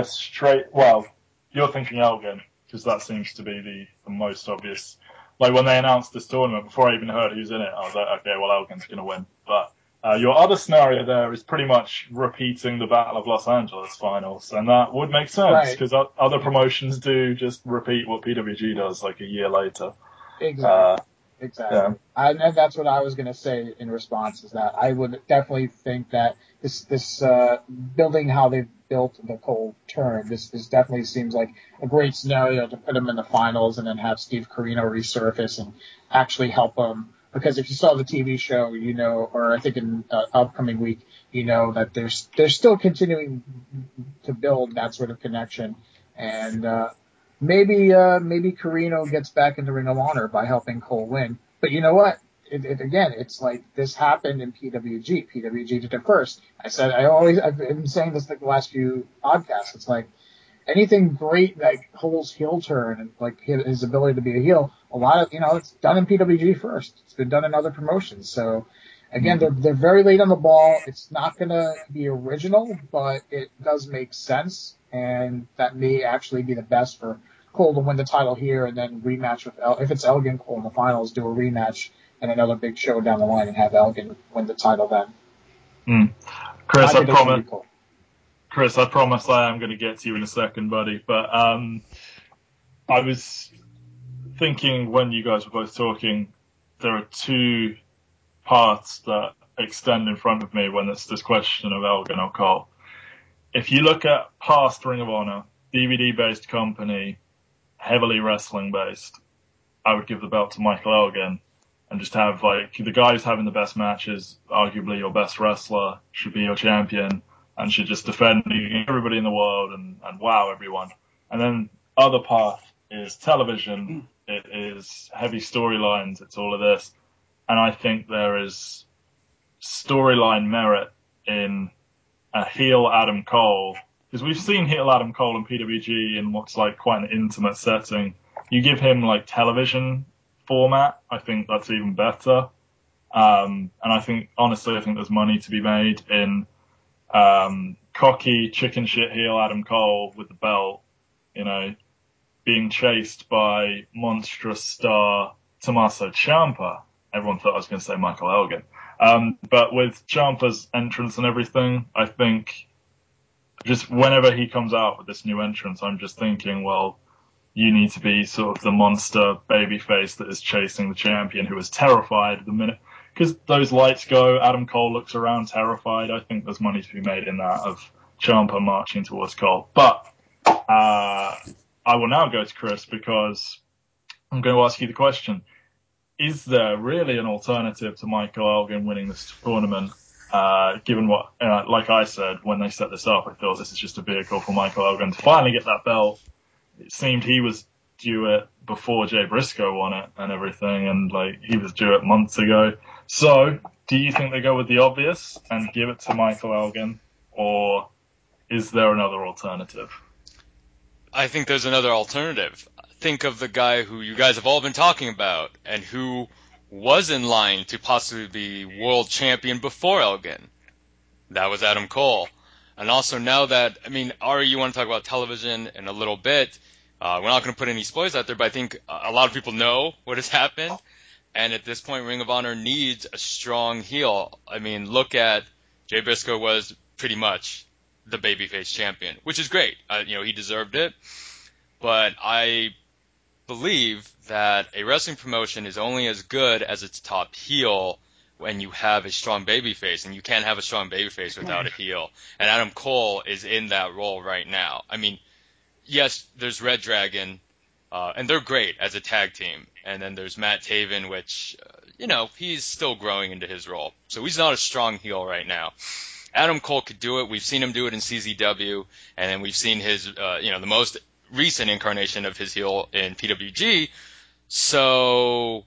you're thinking Elgin, because that seems to be the most obvious. Like when they announced this tournament, before I even heard who's in it, I was like, okay, well, Elgin's going to win. But Your other scenario there is pretty much repeating the Battle of Los Angeles finals, and that would make sense Right. because other promotions do just repeat what PWG does like a year later. Exactly. Exactly. Yeah. And that's what I was going to say in response, is that I would definitely think that this building how they've built the Cole turn, this definitely seems like a great scenario to put him in the finals and then have Steve Corino resurface and actually help him. Because if you saw the TV show, you know, or I think in upcoming week, you know that they're still continuing to build that sort of connection. And, maybe Carino gets back into Ring of Honor by helping Cole win. But you know what? Again, it's like this happened in PWG. PWG did it first. I've been saying this like the last few podcasts. It's like anything great like Cole's heel turn and like his ability to be a heel. A lot of, it's done in PWG first. It's been done in other promotions. So again, they're very late on the ball. It's not going to be original, but it does make sense. And that may actually be the best for Cole to win the title here and then rematch with if it's Elgin Cole in the finals, do a rematch and another big show down the line and have Elgin win the title then. Chris, I promise. Cool. Chris, I promise I am going to get to you in a second, buddy. But I was thinking when you guys were both talking, there are two paths that extend in front of me when it's this question of Elgin or Cole. If you look at past Ring of Honor, DVD-based company, heavily wrestling-based, I would give the belt to Michael Elgin and just have, like, the guy who's having the best matches, arguably your best wrestler, should be your champion and should just defend everybody in the world and wow everyone. And then other path is television. It is heavy storylines. It's all of this. And I think there is storyline merit in a heel Adam Cole, because we've seen heel Adam Cole in PWG in what's like quite an intimate setting. You give him like television format, I think that's even better. And I think, honestly, I think there's money to be made in cocky chicken shit heel Adam Cole with the belt, being chased by monstrous star Tommaso Ciampa. Everyone thought I was going to say Michael Elgin. But with Ciampa's entrance and everything, I think just whenever he comes out with this new entrance, I'm just thinking, well, you need to be sort of the monster babyface that is chasing the champion who is terrified the minute. Because those lights go, Adam Cole looks around terrified. I think there's money to be made in that of Ciampa marching towards Cole. But I will now go to Chris because I'm going to ask you the question. Is there really an alternative to Michael Elgin winning this tournament? Given what, like I said, when they set this up, I thought this is just a vehicle for Michael Elgin to finally get that belt. It seemed he was due it before Jay Briscoe won it and everything, and like he was due it months ago. So, do you think they go with the obvious and give it to Michael Elgin, or is there another alternative? I think there's another alternative. Think of the guy who you guys have all been talking about and who was in line to possibly be world champion before Elgin. That was Adam Cole. And also now that, Ari, you want to talk about television in a little bit. We're not going to put any spoilers out there, but I think a lot of people know what has happened. And at this point, Ring of Honor needs a strong heel. Look at Jay Briscoe was pretty much the babyface champion, which is great. He deserved it. But I believe that a wrestling promotion is only as good as its top heel when you have a strong babyface, and you can't have a strong babyface without a heel. And Adam Cole is in that role right now. Yes, there's Red Dragon, and they're great as a tag team. And then there's Matt Taven, which, he's still growing into his role. So he's not a strong heel right now. Adam Cole could do it. We've seen him do it in CZW, and then we've seen his, the most recent incarnation of his heel in PWG. So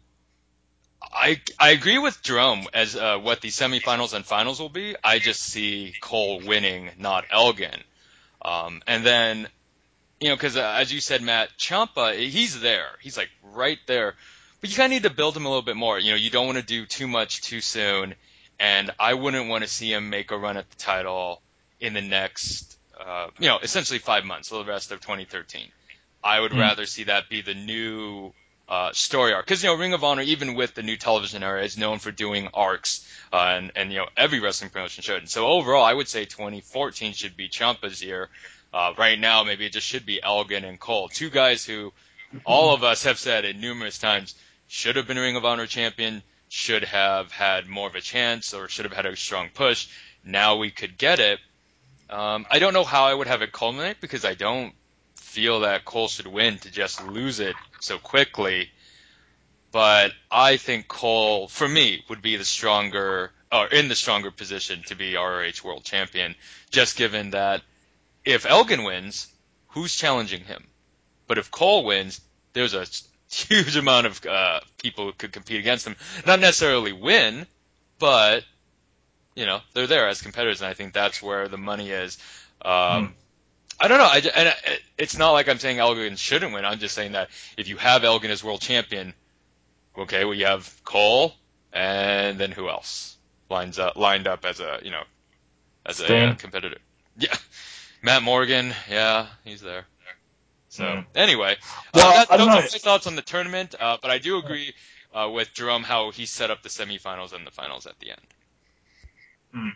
I agree with Jerome as what the semifinals and finals will be. I just see Cole winning, not Elgin. And then, because as you said, Matt, Ciampa, he's there. He's like right there. But you kind of need to build him a little bit more. You don't want to do too much too soon. And I wouldn't want to see him make a run at the title in the next, essentially 5 months, so the rest of 2013. I would rather see that be the new story arc. Because, Ring of Honor, even with the new television era, is known for doing arcs, and every wrestling promotion should. And so overall, I would say 2014 should be Ciampa's year. Right now, maybe it just should be Elgin and Cole. Two guys who all of us have said it numerous times should have been Ring of Honor champion, should have had more of a chance, or should have had a strong push. Now we could get it. I don't know how I would have it culminate, because I don't feel that Cole should win to just lose it so quickly. But I think Cole, for me, would be in the stronger position to be ROH World Champion, just given that if Elgin wins, who's challenging him? But if Cole wins, there's a huge amount of people who could compete against him. Not necessarily win, but they're there as competitors, and I think that's where the money is. I don't know. It's not like I'm saying Elgin shouldn't win. I'm just saying that if you have Elgin as world champion, okay, well, you have Cole, and then who else lined up as a competitor? Yeah, Matt Morgan. Yeah, he's there. So anyway, those are my thoughts on the tournament. But I do agree with Jerome how he set up the semifinals and the finals at the end.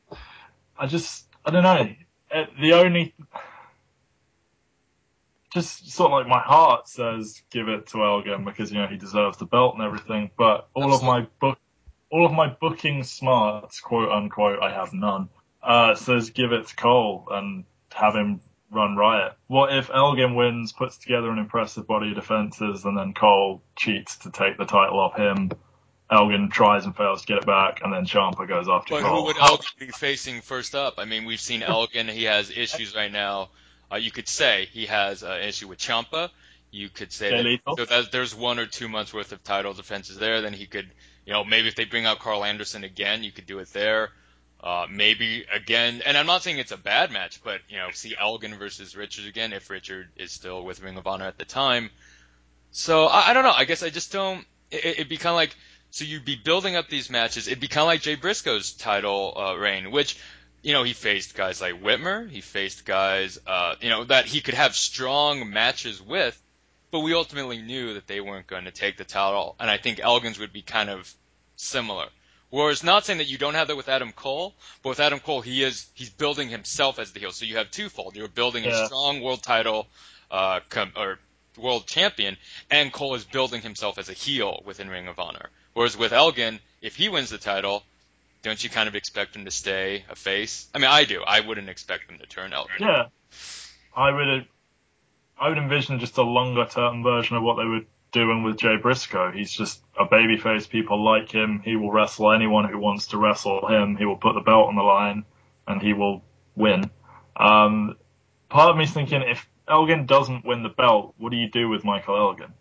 I don't know. The only, just sort of like my heart says give it to Elgin because he deserves the belt and everything. But all of my booking smarts, quote unquote, I have none, says give it to Cole and have him run riot. What if Elgin wins, puts together an impressive body of defenses, and then Cole cheats to take the title off him? Elgin tries and fails to get it back, and then Ciampa goes after Cole. But who would Elgin be facing first up? I mean, we've seen Elgin. He has issues right now. You could say he has an issue with Ciampa. You could say that there's 1 or 2 months worth of title defenses there. Then he could, maybe if they bring out Carl Anderson again, you could do it there. Maybe again, and I'm not saying it's a bad match, but see Elgin versus Richard again if Richard is still with Ring of Honor at the time. So I don't know. I guess I just don't. It'd be kind of like. So you'd be building up these matches. It'd be kind of like Jay Briscoe's title reign, which, he faced guys like Whitmer. He faced guys, that he could have strong matches with, but we ultimately knew that they weren't going to take the title. And I think Elgin's would be kind of similar. Whereas not saying that you don't have that with Adam Cole, but with Adam Cole, he's building himself as the heel. So you have twofold. You're building a strong world title, or world champion, and Cole is building himself as a heel within Ring of Honor. Whereas with Elgin, if he wins the title, don't you kind of expect him to stay a face? I mean, I do. I wouldn't expect him to turn Elgin. Yeah. I would envision just a longer term version of what they were doing with Jay Briscoe. He's just a babyface. People like him. He will wrestle anyone who wants to wrestle him. He will put the belt on the line, and he will win. Part of me is thinking, if Elgin doesn't win the belt, what do you do with Michael Elgin?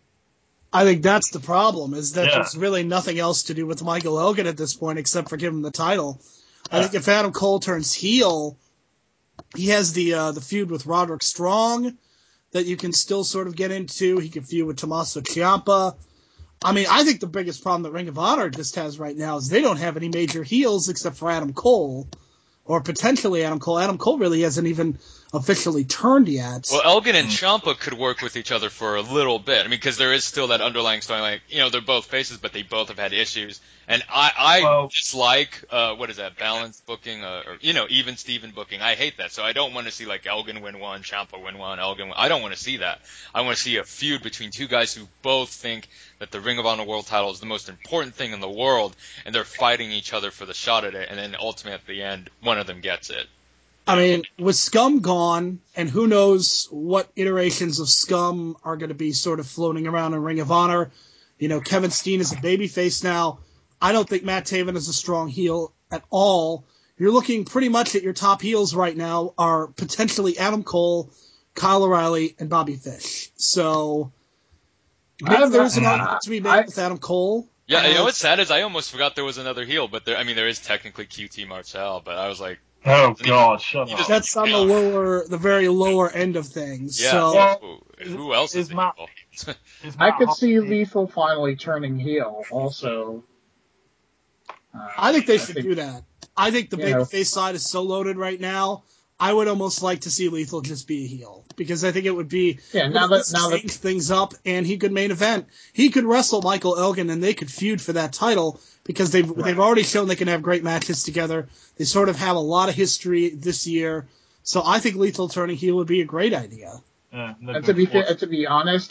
I think that's the problem, is that there's really nothing else to do with Michael Elgin at this point except for give him the title. I think if Adam Cole turns heel, he has the feud with Roderick Strong that you can still sort of get into. He can feud with Tommaso Ciampa. I mean, I think the biggest problem that Ring of Honor just has right now is they don't have any major heels except for Adam Cole, or potentially Adam Cole. Adam Cole really hasn't even officially turned yet. Well, Elgin and Ciampa could work with each other for a little bit. I mean, because there is still that underlying story. Like, they're both faces, but they both have had issues. And I dislike, balanced booking, or even Steven booking. I hate that. So I don't want to see, like, Elgin win one, Ciampa win one, Elgin win. I don't want to see that. I want to see a feud between two guys who both think that the Ring of Honor World title is the most important thing in the world, and they're fighting each other for the shot at it, and then ultimately at the end, one of them gets it. I mean, with Scum gone, and who knows what iterations of Scum are going to be sort of floating around in Ring of Honor. Kevin Steen is a babyface now. I don't think Matt Taven is a strong heel at all. You're looking pretty much at your top heels right now are potentially Adam Cole, Kyle O'Reilly, and Bobby Fish. So maybe there's an argument to be made with Adam Cole. Yeah, what's sad is I almost forgot there was another heel, but there is technically QT Marshall, but I was like, oh God, shut up. That's on the very lower end of things. Yeah. So, who else is the heel? I could see Lethal finally turning heel also. I think they should do that. I think the babyface side is so loaded right now. I would almost like to see Lethal just be a heel, because I think it would be now that change things up, and he could main event. He could wrestle Michael Elgin, and they could feud for that title, because they've already shown they can have great matches together. They sort of have a lot of history this year, so I think Lethal turning heel would be a great idea. Yeah, and to be honest,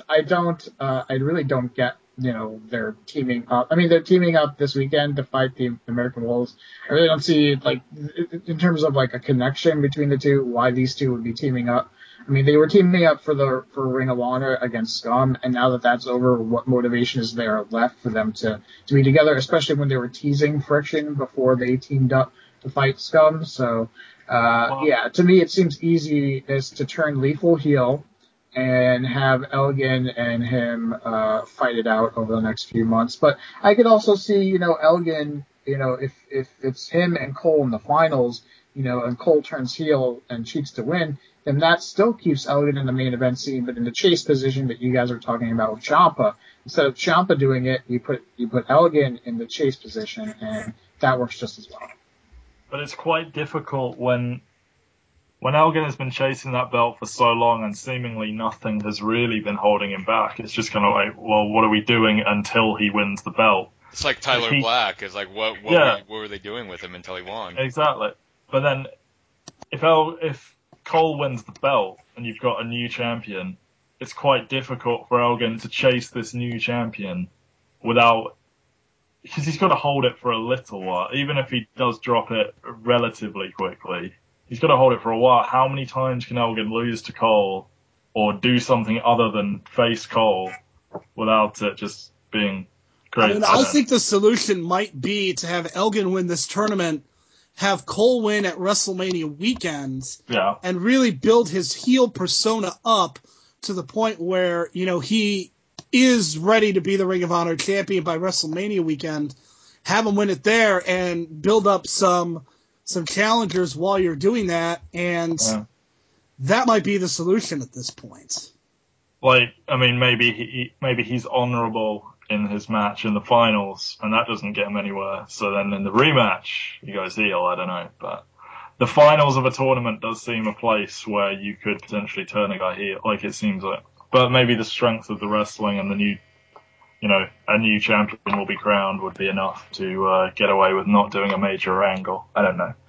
I really don't get, they're teaming up. I mean, they're teaming up this weekend to fight the American Wolves. I really don't see, like, in terms of, like, a connection between the two, why these two would be teaming up. I mean, they were teaming up for Ring of Honor against Scum, and now that that's over, what motivation is there left for them to be together, especially when they were teasing friction before they teamed up to fight Scum. So, to me, it seems easy is to turn Lethal heel and have Elgin and him fight it out over the next few months. But I could also see, Elgin, if it's him and Cole in the finals, and Cole turns heel and cheats to win, then that still keeps Elgin in the main event scene, but in the chase position that you guys are talking about with Ciampa. Instead of Ciampa doing it, you put Elgin in the chase position, and that works just as well. But it's quite difficult when Elgin has been chasing that belt for so long and seemingly nothing has really been holding him back. It's just kind of like, well, what are we doing until he wins the belt? It's like Tyler Black. It's like, what were they doing with him until he won? Exactly. But then if Cole wins the belt and you've got a new champion, it's quite difficult for Elgin to chase this new champion because he's got to hold it for a little while. Even if he does drop it relatively quickly, he's got to hold it for a while. How many times can Elgin lose to Cole or do something other than face Cole without it just being great? I think the solution might be to have Elgin win this tournament, have Cole win at WrestleMania weekends, and really build his heel persona up to the point where, he is ready to be the Ring of Honor champion by WrestleMania weekend. Have him win it there and build up some challengers while you're doing that, and that might be the solution at this point. Like, I mean, maybe he's honourable in his match in the finals, and that doesn't get him anywhere. So then in the rematch, he goes heel. I don't know, but the finals of a tournament does seem a place where you could potentially turn a guy heel. Like, it seems like, but maybe the strength of the wrestling and the new, a new champion will be crowned would be enough to get away with not doing a major angle. I don't know.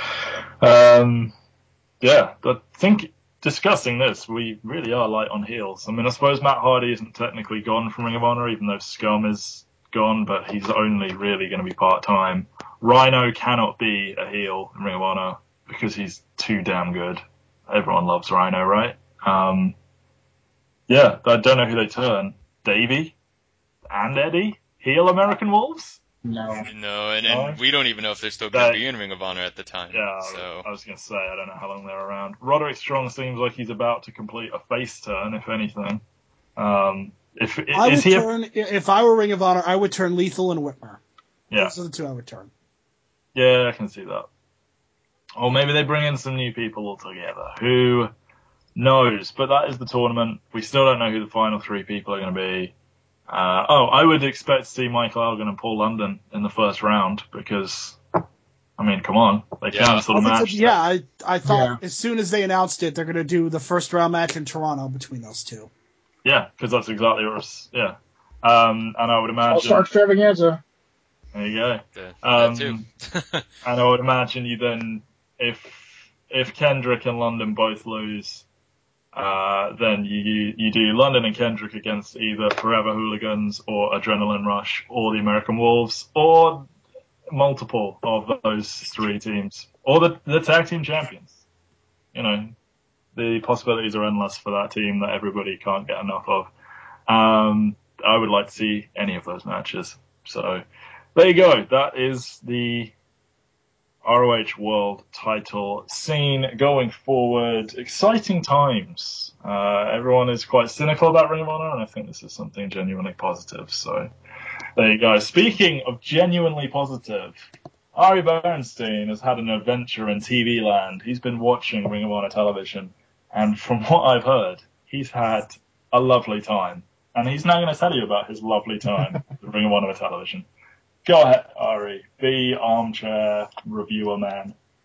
But discussing this, we really are light on heels. I mean, I suppose Matt Hardy isn't technically gone from Ring of Honor, even though Scum is gone, but he's only really going to be part-time. Rhino cannot be a heel in Ring of Honor because he's too damn good. Everyone loves Rhino, right? I don't know who they turn. Davey and Eddie? Heel American Wolves? No, and we don't even know if they're still going to be in Ring of Honor at the time. Yeah, so. I was going to say, I don't know how long they're around. Roderick Strong seems like he's about to complete a face turn, if anything. If I were Ring of Honor, I would turn Lethal and Whitmer. Yeah. Those are the two I would turn. Yeah, I can see that. Or maybe they bring in some new people altogether. Who knows? But that is the tournament. We still don't know who the final three people are going to be. I would expect to see Michael Elgin and Paul London in the first round because, I mean, come on. They cancelled a match. I thought as soon as they announced it, they're going to do the first round match in Toronto between those two. Yeah, because that's exactly what it's, and I would imagine... All-star extravaganza. There you go. That too. And I would imagine you then, if Kendrick and London both lose... then you do London and Kendrick against either Forever Hooligans or Adrenaline Rush or the American Wolves or multiple of those three teams or the tag team champions. The possibilities are endless for that team that everybody can't get enough of. I would like to see any of those matches. So there you go. That is the ROH World title scene going forward. Exciting times. Everyone is quite cynical about Ring of Honor, and I think this is something genuinely positive. So there you go. Speaking of genuinely positive, Ari Bernstein has had an adventure in TV land. He's been watching Ring of Honor television, and from what I've heard, he's had a lovely time. And he's now going to tell you about his lovely time with Ring of Honor television. Go ahead, Ari. Be armchair reviewer man.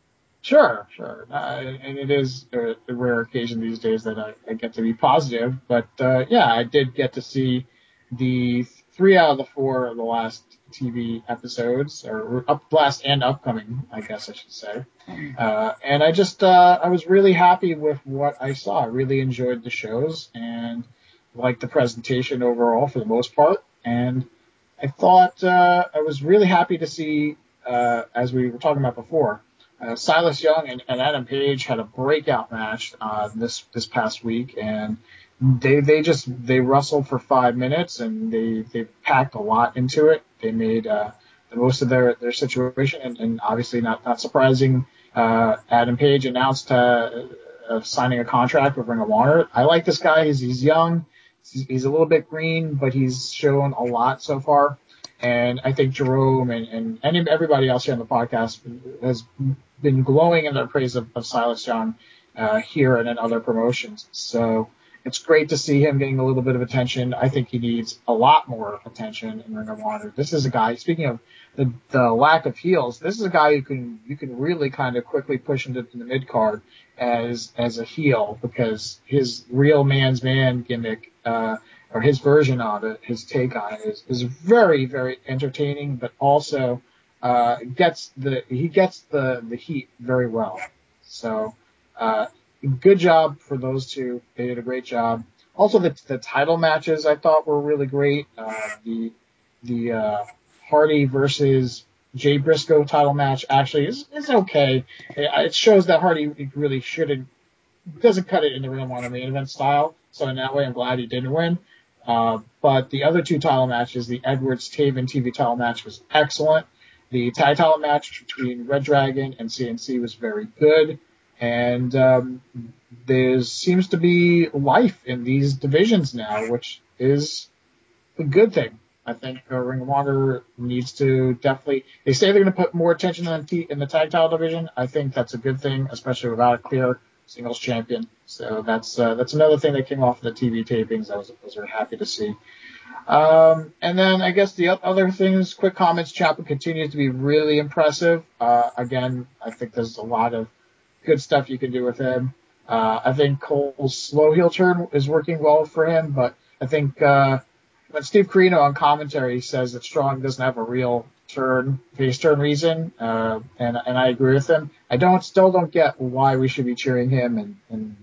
Sure, sure. And it is a rare occasion these days that I get to be positive. But yeah, I did get to see the 3 out of the 4 of the last TV episodes, or last and upcoming, I guess I should say. And I was really happy with what I saw. I really enjoyed the shows and liked the presentation overall for the most part. And I thought I was really happy to see, as we were talking about before, Silas Young and Adam Page had a breakout match this past week, and they wrestled for 5 minutes, and they packed a lot into it. They made the most of their situation, and obviously not surprising. Adam Page announced signing a contract with Ring of Honor. I like this guy. He's young. He's a little bit green, but he's shown a lot so far. And I think Jerome and everybody else here on the podcast has been glowing in their praise of Silas Young here and in other promotions. So it's great to see him getting a little bit of attention. I think he needs a lot more attention in Ring of Honor. This is a guy, speaking of the lack of heels, this is a guy you can really kind of quickly push into the mid card as a heel, because his real man's man gimmick, or his version of it, his take on it is very, very entertaining, but also gets the heat very well. So good job for those two. They did a great job. Also, the title matches I thought were really great. The Hardy versus Jay Briscoe title match actually is okay. It shows that Hardy really doesn't cut it in the Ring of Honor main event style. So in that way, I'm glad he didn't win. But the other two title matches, the Edwards Taven TV title match was excellent. The tag title match between Red Dragon and CNC was very good. And there seems to be life in these divisions now, which is a good thing. I think Ring of Honor needs to definitely. They say they're going to put more attention in the tag title division. I think that's a good thing, especially without a clear singles champion. So that's another thing that came off the TV tapings. I was very happy to see. And then I guess the other things, quick comments. Ciampa continues to be really impressive. Again, I think there's a lot of good stuff you can do with him. I think Cole's slow heel turn is working well for him, but I think when Steve Corino on commentary says that Strong doesn't have a real face turn reason, and I agree with him. I still don't get why we should be cheering him, and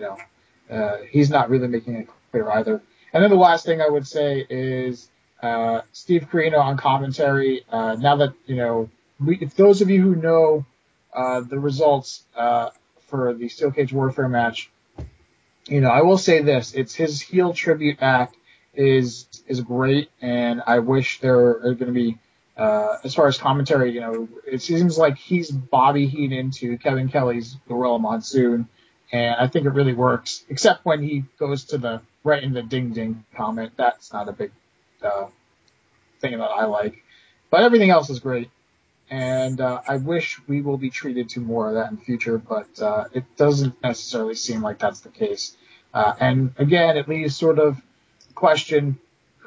he's not really making it clear either. And then the last thing I would say is Steve Corino on commentary. Now that if those of you who know the results for the Steel Cage Warfare match, I will say this: it's his heel tribute act is great, and I wish there are going to be, as far as commentary, it seems like he's Bobby Heenan into Kevin Kelly's Gorilla Monsoon, and I think it really works, except when he goes to right in the ding ding comment. That's not a big thing that I like, but everything else is great. And I wish we will be treated to more of that in the future, but it doesn't necessarily seem like that's the case. And again, it leaves sort of question: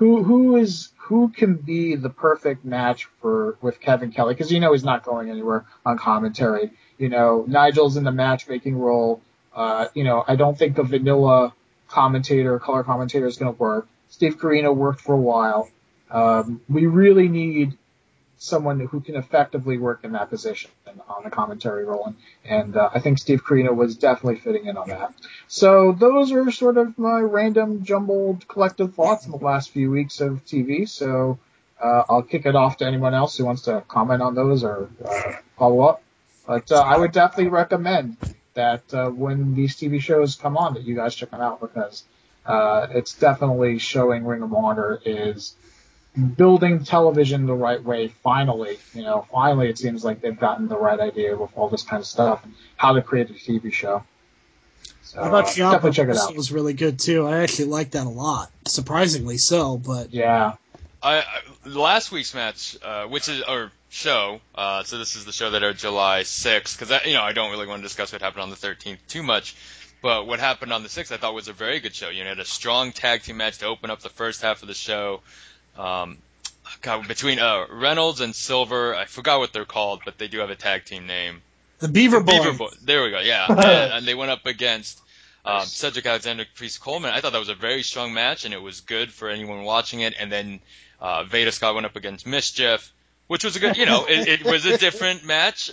who can be the perfect match with Kevin Kelly? Because he's not going anywhere on commentary. Nigel's in the matchmaking role. I don't think the vanilla color commentator is going to work. Steve Corino worked for a while. We really need someone who can effectively work in that position on the commentary role. And I think Steve Corino was definitely fitting in on that. So those are sort of my random, jumbled, collective thoughts in the last few weeks of TV. So I'll kick it off to anyone else who wants to comment on those or follow up. But I would definitely recommend that when these TV shows come on, that you guys check them out, because it's definitely showing Ring of Honor is building television the right way. Finally it seems like they've gotten the right idea with all this kind of stuff and how to create a TV show. So How about definitely check it out. It was really good too. I actually liked that a lot, surprisingly so. But yeah, last week's match, show. So this is the show that aired July 6th, because I don't really want to discuss what happened on the 13th too much. But what happened on the 6th, I thought was a very good show. You had a strong tag team match to open up the first half of the show. Between Reynolds and Silver, I forgot what they're called, but they do have a tag team name. The Beaver Boy. Beaver Boy. There we go. Yeah, and they went up against Cedric Alexander, Priest Coleman. I thought that was a very strong match, and it was good for anyone watching it. And then Veda Scott went up against Mischief, which was a good. It was a different match.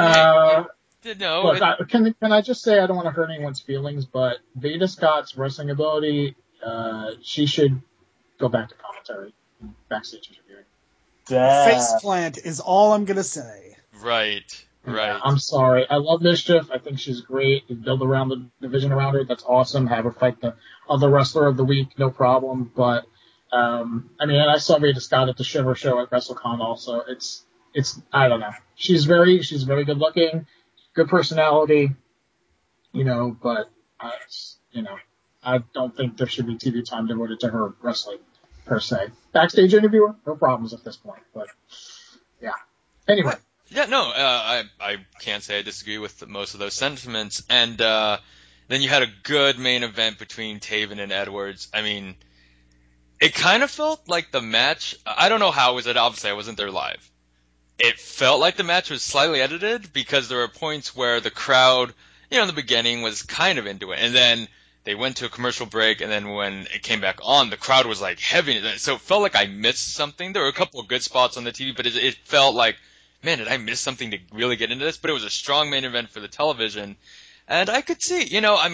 Look, can I just say, I don't want to hurt anyone's feelings, but Veda Scott's wrestling ability, she should go back to commentary, backstage interviewing. Faceplant is all I'm gonna say. Right. Yeah, I'm sorry. I love Mischief. I think she's great. You build around the division around her. That's awesome. Have her fight the other wrestler of the week, no problem. But I saw Veda Scott at the Shiver show at WrestleCon also. It's I don't know. She's very good looking, good personality, but I don't think there should be TV time devoted to her wrestling per se. Backstage interviewer, no problems at this point. But yeah. Anyway. Yeah, no, I can't say I disagree with most of those sentiments. And then you had a good main event between Taven and Edwards. I mean, it kind of felt like the match. I don't know how it was. Obviously, I wasn't there live. It felt like the match was slightly edited because there were points where the crowd, in the beginning was kind of into it, and then they went to a commercial break, and then when it came back on, the crowd was like heavy. So it felt like I missed something. There were a couple of good spots on the TV, but it felt like, man, did I miss something to really get into this? But it was a strong main event for the television. And I could see,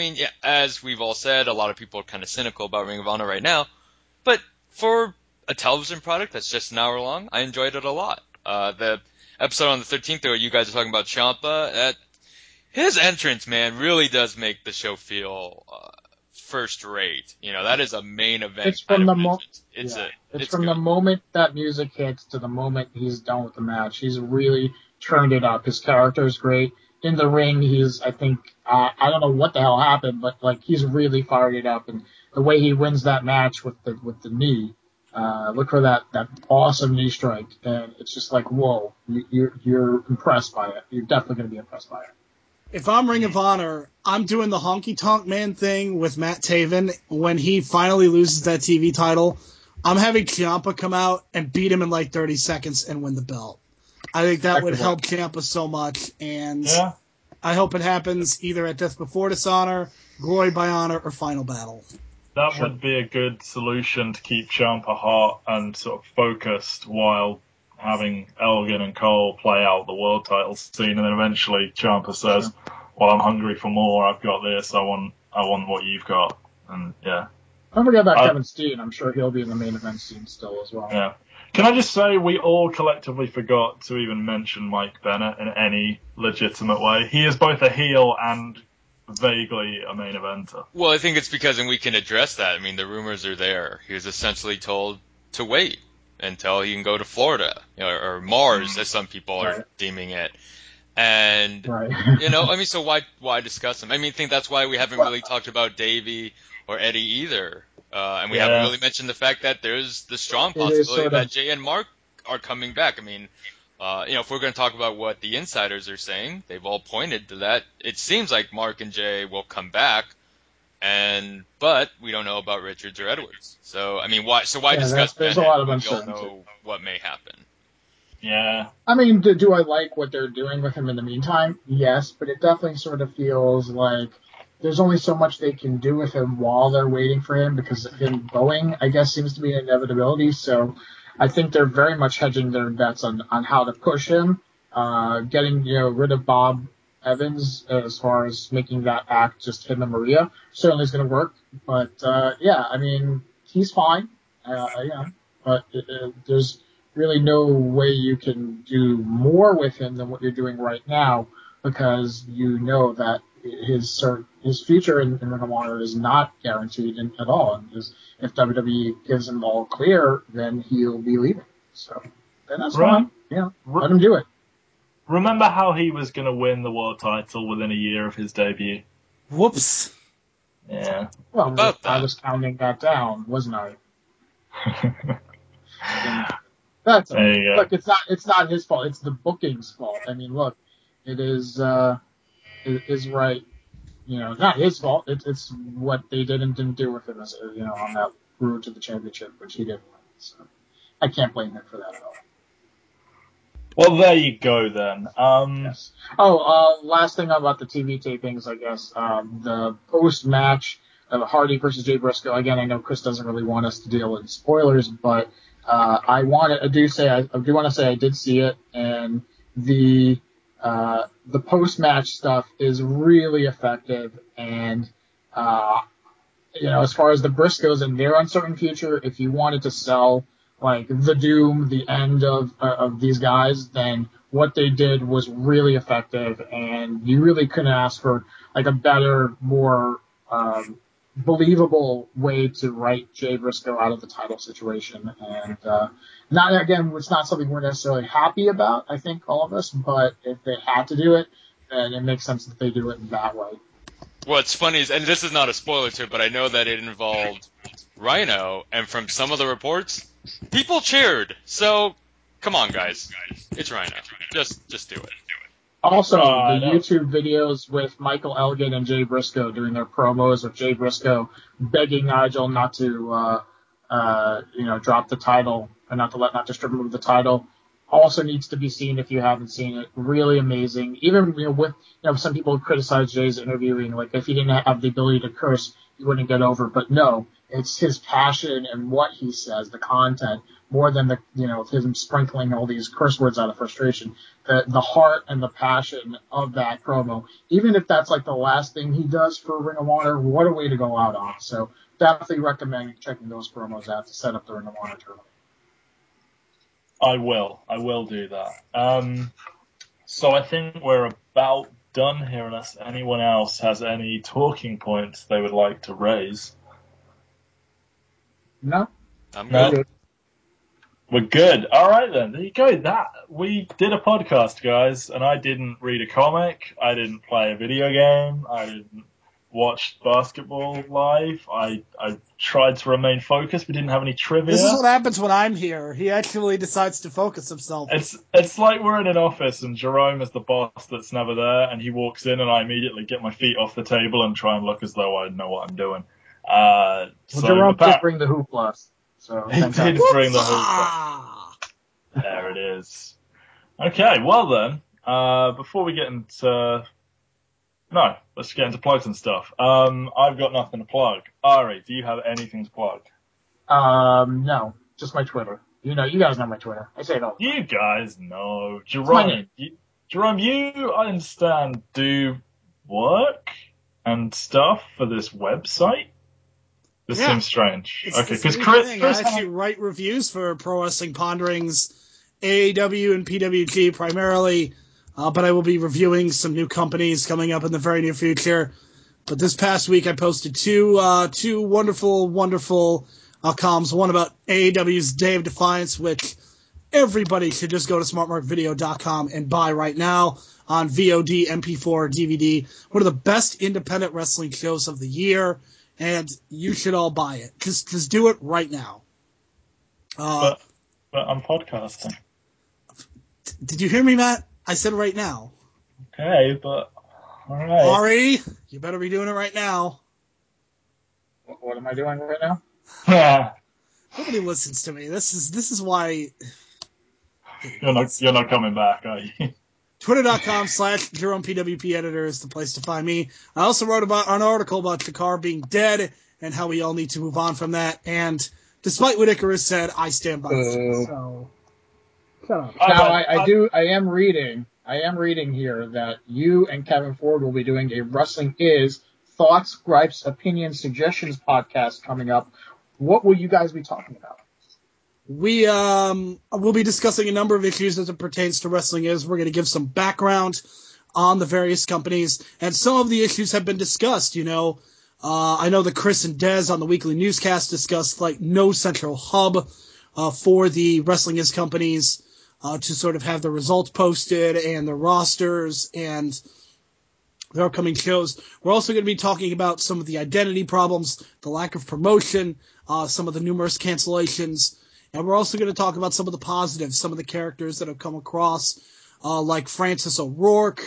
as we've all said, a lot of people are kind of cynical about Ring of Honor right now. But for a television product that's just an hour long, I enjoyed it a lot. The episode on the 13th, where you guys are talking about Ciampa, his entrance, man, really does make the show feel first rate. That is a main event. It's from the moment. It's from good. the moment that music hits to the moment he's done with the match. He's really turned it up. His character is great. In the ring, I don't know what the hell happened, but he's really fired it up. And the way he wins that match with the knee, look for that awesome knee strike, and it's just like, whoa, you're impressed by it. You're definitely going to be impressed by it. If I'm Ring of Honor, I'm doing the Honky Tonk Man thing with Matt Taven when he finally loses that TV title. I'm having Ciampa come out and beat him in 30 seconds and win the belt. I think that would help Ciampa so much, and I hope it happens either at Death Before Dishonor, Glory by Honor, or Final Battle. That would be a good solution to keep Ciampa hot and sort of focused while having Elgin and Cole play out the world title scene, and then eventually Ciampa says, "Well, I'm hungry for more. I've got this. I want what you've got." And yeah. Don't forget about Kevin Steen. I'm sure he'll be in the main event scene still as well. Yeah. Can I just say we all collectively forgot to even mention Mike Bennett in any legitimate way? He is both a heel and vaguely a main eventer. Well, I think it's because, and we can address that. I mean, the rumors are there. He was essentially told to wait until he can go to Florida, or Mars, as some people are deeming it. And, so why discuss him? I think that's why we haven't really talked about Davey or Eddie either. And we haven't really mentioned the fact that there's the strong possibility that Jay and Mark are coming back. If we're going to talk about what the insiders are saying, they've all pointed to that. It seems like Mark and Jay will come back, but we don't know about Richards or Edwards. So, why discuss there's Bennett a lot of when we uncertainty. all know what may happen? Yeah. Do I like what they're doing with him in the meantime? Yes, but it definitely sort of feels like there's only so much they can do with him while they're waiting for him, because him going, I guess, seems to be an inevitability. So I think they're very much hedging their bets on how to push him, getting, rid of Bob Evans as far as making that act just him and Maria certainly is going to work. But, he's fine. But there's really no way you can do more with him than what you're doing right now, because that his future in Ring of Honor is not guaranteed at all. And if WWE gives him all clear, then he'll be leaving. So then that's fine. Let him do it. Remember how he was going to win the world title within a year of his debut? Whoops. Yeah. Well, I was counting that down, wasn't I? That's look. It's not his fault. It's the booking's fault. Look, it is right. Not his fault. It's what they did and didn't do with him as on that road to the championship, which he didn't win. So I can't blame him for that at all. Well, there you go then. Yes. Oh, last thing about the TV tapings, I guess. The post-match of Hardy versus Jay Briscoe. Again, I know Chris doesn't really want us to deal with spoilers, but I do want to say I did see it, and the post-match stuff is really effective. And as far as the Briscoes and their uncertain future, if you wanted to sell like the doom, the end of these guys, then what they did was really effective, and you really couldn't ask for like a better, more believable way to write Jay Briscoe out of the title situation. And not again, it's not something we're necessarily happy about. I think all of us, but if they had to do it, then it makes sense that they do it that way. What's funny is, and this is not a spoiler too, but I know that it involved Rhino, and from some of the reports, people cheered. So, come on, guys, it's Rhino. Just do it. Also, the No. YouTube videos with Michael Elgin and Jay Briscoe doing their promos with Jay Briscoe begging Nigel not to, drop the title and not to strip him of the title also needs to be seen if you haven't seen it. Really amazing. Even, with, some people criticize Jay's interviewing, like if he didn't have the ability to curse, he wouldn't get over. But no, it's his passion and what he says, the content, more than him sprinkling all these curse words out of frustration. The heart and the passion of that promo, even if that's like the last thing he does for Ring of Honor, what a way to go out on. So definitely recommend checking those promos out to set up the Ring of Honor tournament. I will do that. So I think we're about done here unless anyone else has any talking points they would like to raise. No? I'm No. good. We're good. All right, then. There you go. We did a podcast, guys, and I didn't read a comic. I didn't play a video game. I didn't watch basketball live. I tried to remain focused. We didn't have any trivia. This is what happens when I'm here. He actually decides to focus himself. It's like we're in an office and Jerome is the boss that's never there, and he walks in and I immediately get my feet off the table and try and look as though I know what I'm doing. Jerome did bring the hoopla. So he did bring the hoopla. There it is. Okay, well then, before we get into... No, let's get into plugs and stuff. I've got nothing to plug. Ari, do you have anything to plug? No, just my Twitter. You guys know my Twitter. I say it all. You guys know. Jerome, I understand, do work and stuff for this website? This seems strange. Okay, because Chris I actually write reviews for Pro Wrestling Ponderings, AAW and PWG primarily, but I will be reviewing some new companies coming up in the very near future. But this past week I posted two wonderful comms. One about AAW's Day of Defiance, which everybody should just go to smartmarkvideo.com and buy right now on VOD, MP4, DVD. One of the best independent wrestling shows of the year. And you should all buy it. Just do it right now. But I'm podcasting. Did you hear me, Matt? I said right now. Okay, but all right. Ari, you better be doing it right now. What am I doing right now? Nobody listens to me. This is why you're not coming back, are you? Twitter.com/JeromePWP editor is the place to find me. I also wrote about an article about Shakar being dead and how we all need to move on from that. And despite what Icarus said, I stand by it. So, shut up. Now, I am reading here that you and Kevin Ford will be doing a Wrestling Is Thoughts, Gripes, Opinions, Suggestions podcast coming up. What will you guys be talking about? We will be discussing a number of issues as it pertains to Wrestling Is. We're going to give some background on the various companies, and some of the issues have been discussed. I know that Chris and Dez on the weekly newscast discussed like no central hub for the Wrestling Is companies to sort of have the results posted and the rosters and their upcoming shows. We're also going to be talking about some of the identity problems, the lack of promotion, some of the numerous cancellations. And we're also going to talk about some of the positives, some of the characters that have come across, like Francis O'Rourke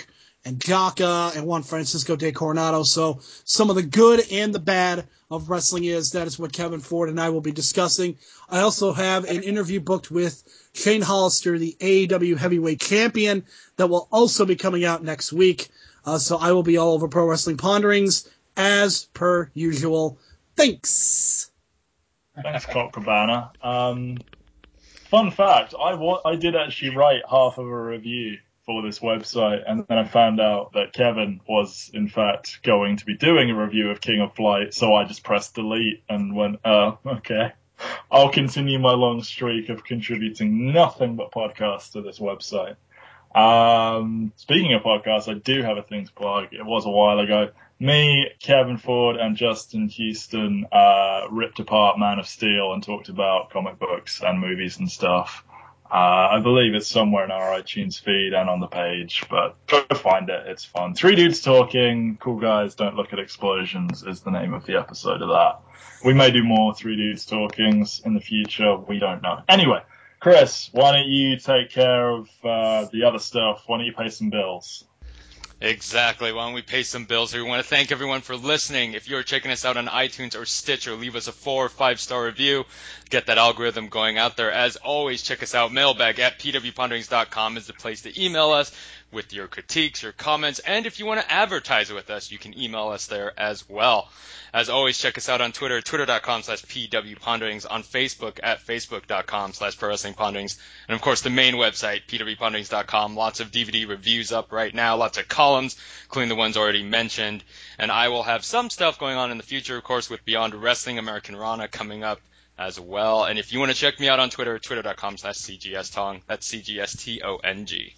and Jaka and Juan Francisco de Coronado. So some of the good and the bad of wrestling that is what Kevin Ford and I will be discussing. I also have an interview booked with Shane Hollister, the AEW Heavyweight Champion, that will also be coming out next week. So I will be all over Pro Wrestling Ponderings as per usual. Thanks. Thanks, Colt Cabana. Fun fact, I did actually write half of a review for this website, and then I found out that Kevin was, in fact, going to be doing a review of King of Flight, so I just pressed delete and went, oh, okay. I'll continue my long streak of contributing nothing but podcasts to this website. Speaking of podcasts, I do have a thing to plug. It was a while ago. Me, Kevin Ford, and Justin Houston ripped apart Man of Steel and talked about comic books and movies and stuff. I believe it's somewhere in our iTunes feed and on the page, but go find it. It's fun. 3 dudes talking. Cool guys don't look at explosions is the name of the episode of that. We may do more 3 dudes talkings in the future. We don't know. Anyway, Chris, why don't you take care of the other stuff? Why don't you pay some bills? Exactly. Why don't we pay some bills here? We want to thank everyone for listening. If you're checking us out on iTunes or Stitcher, leave us a 4 or 5-star review. Get that algorithm going out there. As always, check us out. Mailbag at pwponderings.com is the place to email us with your critiques, your comments, and if you want to advertise with us, you can email us there as well. As always, check us out on Twitter, twitter.com/pwponderings, on Facebook at facebook.com/prowrestlingponderings, and of course the main website, pwponderings.com. Lots of DVD reviews up right now, lots of columns, including the ones already mentioned, and I will have some stuff going on in the future, of course, with Beyond Wrestling, American Rana coming up as well. And if you want to check me out on Twitter, twitter.com/cgstong, that's CGSTONG.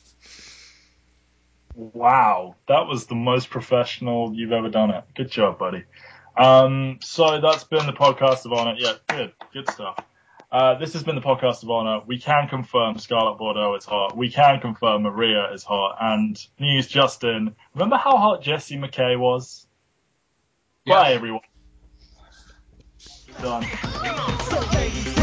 Wow, that was the most professional you've ever done it. Good job, buddy. So that's been the Podcast of Honor. Yeah, good stuff. This has been the Podcast of Honor. We can confirm Scarlett Bordeaux is hot. We can confirm Maria is hot. And news, Justin, remember how hot Jessie McKay was? Yeah. Bye, everyone. Done.